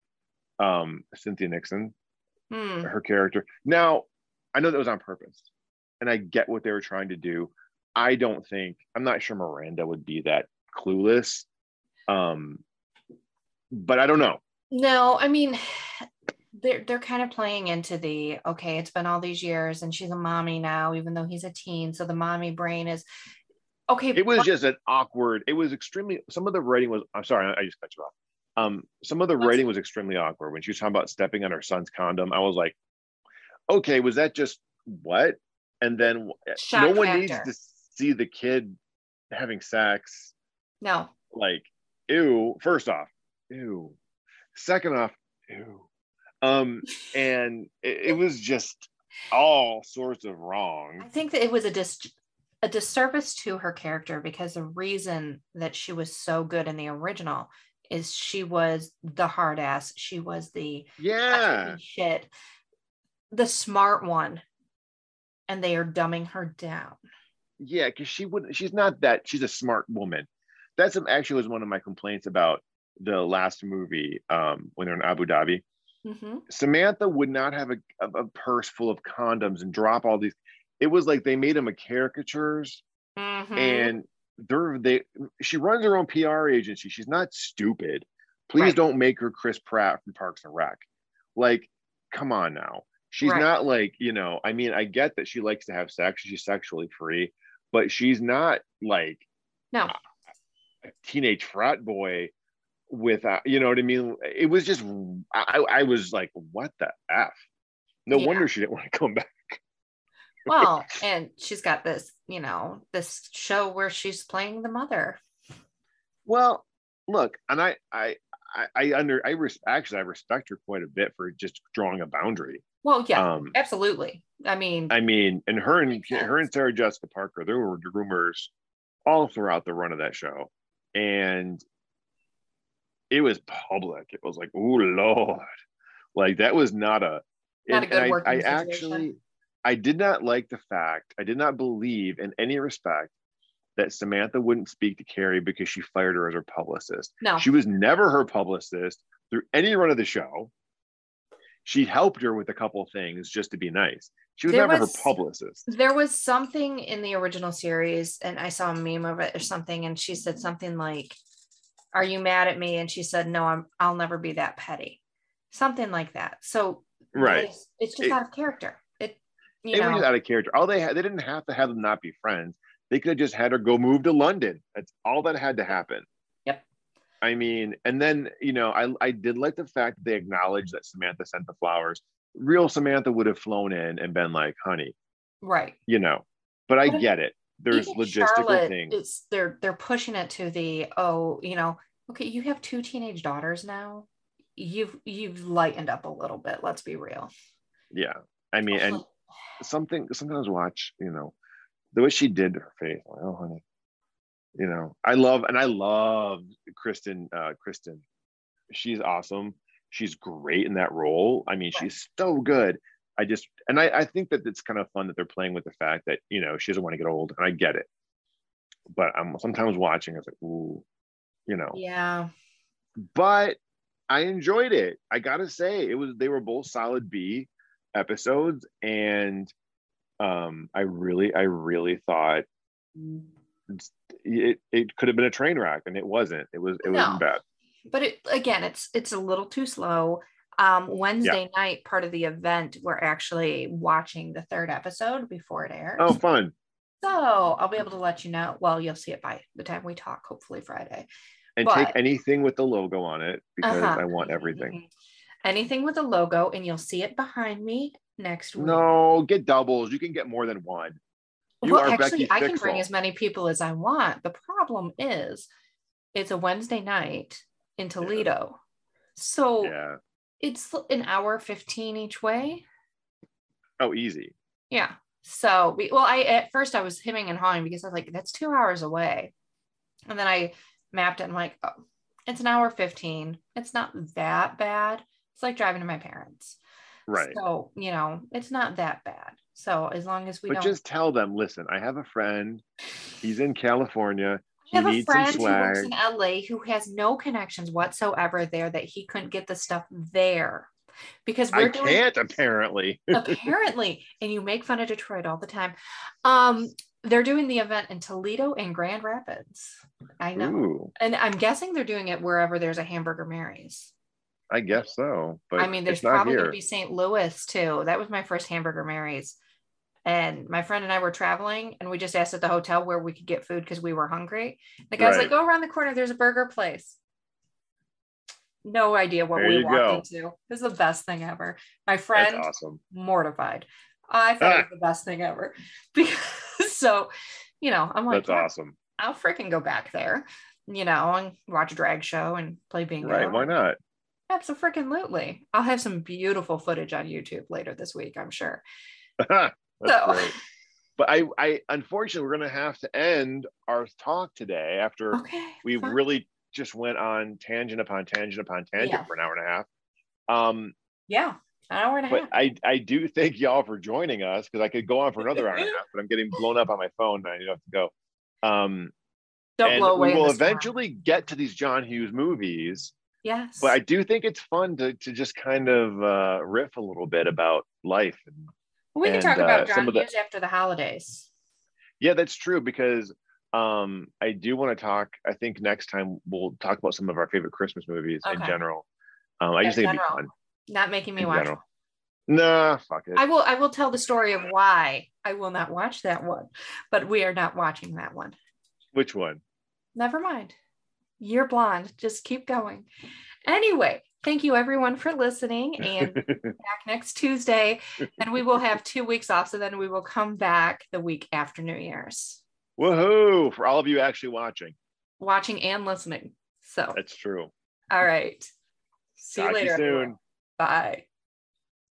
Cynthia Nixon, her character. Now, I know that was on purpose, and I get what they were trying to do. I'm not sure Miranda would be that clueless. But I don't know. No, I mean, they're kind of playing into the, okay, it's been all these years and she's a mommy now, even though he's a teen. So the mommy brain is okay. It was just an awkward, it was extremely, some of the writing was, I'm sorry, I just cut you off. Some of the writing was extremely awkward. When she was talking about stepping on her son's condom, I was like, okay, was that just what? And then Shock no one factor. needs to see the kid having sex. No. Like, ew, first off, ew. Second off, ew. And it was just all sorts of wrong. I think that it was a disservice to her character, because the reason that she was so good in the original is she was the hard ass. She was the shit, the smart one, and they are dumbing her down. Yeah, because she's not that, she's a smart woman. That's actually was one of my complaints about the last movie, when they're in Abu Dhabi. Mm-hmm. Samantha would not have a purse full of condoms and drop all these. It was like they made them a caricatures, and she runs her own PR agency. She's not stupid. Please don't make her Chris Pratt from Parks and Rec. Like, come on now. She's not like, I mean, I get that she likes to have sex. She's sexually free, but she's not like a teenage frat boy with, you know what I mean? It was just, I was like, what the F? No wonder she didn't want to come back. Well, and she's got this, this show where she's playing the mother. Well, look, and I respect her quite a bit for just drawing a boundary. Well, yeah, absolutely. I mean, and her and Sarah Jessica Parker, there were rumors all throughout the run of that show, and it was public. It was like, oh Lord, like that was not a good working situation. I did not like the fact, I did not believe in any respect that Samantha wouldn't speak to Carrie because she fired her as her publicist. No. She was never her publicist through any run of the show. She helped her with a couple of things just to be nice. She was never her publicist. There was something in the original series, and I saw a meme of it or something, and she said something like, "Are you mad at me?" And she said, "No, I'll never be that petty." Something like that. So it's just out of character. It was out of character. They didn't have to have them not be friends. They could have just had her go move to London. That's all that had to happen. Yep. I mean, and then, I did like the fact that they acknowledged that Samantha sent the flowers. Real Samantha would have flown in and been like, honey. Right. But I get it. There's logistical things. They're pushing it to the, okay, you have 2 teenage daughters now. You've lightened up a little bit. Let's be real. Yeah. I mean, and sometimes watch, the way she did her face, like, oh honey, I love Kristen. She's awesome. She's great in that role. I mean, she's so good. I think that it's kind of fun that they're playing with the fact that, she doesn't want to get old, and I get it. But I'm sometimes watching, it's like, ooh, Yeah. But I enjoyed it. I gotta say, they were both solid B episodes, and I really thought it could have been a train wreck, and it wasn't. It wasn't bad. But it's a little too slow. Wednesday night, part of the event, we're actually watching the 3rd episode before it airs. Oh, fun. So I'll be able to let you know. Well, you'll see it by the time we talk, hopefully Friday. And take anything with the logo on it, because I want everything. Anything with a logo, and you'll see it behind me next week. No, get doubles. You can get more than one. Actually, I can bring as many people as I want. The problem is, it's a Wednesday night in Toledo. So it's an hour 15 each way. Oh, easy. Yeah. So at first I was hemming and hawing, because I was like, that's 2 hours away. And then I mapped it and I'm like, oh, it's an hour 15. It's not that bad. It's like driving to my parents. Right. So, it's not that bad. So as long as But just tell them, listen, I have a friend. He's in California. I have a friend who works in LA who has no connections whatsoever there, that he couldn't get the stuff there. Because can't, apparently. Apparently. And you make fun of Detroit all the time. they're doing the event in Toledo and Grand Rapids. I know. Ooh. And I'm guessing they're doing it wherever there's a Hamburger Mary's. I guess so, but I mean, there's it's not probably going here. to be St. Louis too. That was my first Hamburger Mary's. And my friend and I were traveling and we just asked at the hotel where we could get food because we were hungry. The guy's like, Right. go around the corner, there's a burger place. No idea what There we you walked go. into. It was the best thing ever. My That's friend, awesome. mortified. I thought it was the best thing ever. Because so, you know, I'm like, That's awesome. I'll freaking go back there, you know, and watch a drag show and play bingo. Right? Why not? Absolutely. I'll have some beautiful footage on YouTube later this week, I'm sure. That's So great. But I unfortunately we're gonna have to end our talk today after we fine. really just went on tangent upon tangent upon tangent for an hour and a half. Yeah, an hour and a half. But I do thank y'all for joining us because I could go on for another hour and a half, but I'm getting blown up on my phone and I have to go. Don't blow away. We will eventually get to these John Hughes movies. Yes. But I do think it's fun to just kind of riff a little bit about life. We can talk about John Hughes after the holidays. Yeah, that's true because I do want to talk. I think next time we'll talk about some of our favorite Christmas movies in general. I just think it'd be fun. Not making me watch. Nah, fuck it. I will tell the story of why I will not watch that one, but we are not watching that one. Which one? Never mind. You're blonde. Just keep going. Anyway, thank you everyone for listening, and back next Tuesday, and we will have 2 weeks off, so then we will come back the week after New Year's. Woohoo! For all of you actually watching and listening. So that's true. All right. See you later. Soon. Bye.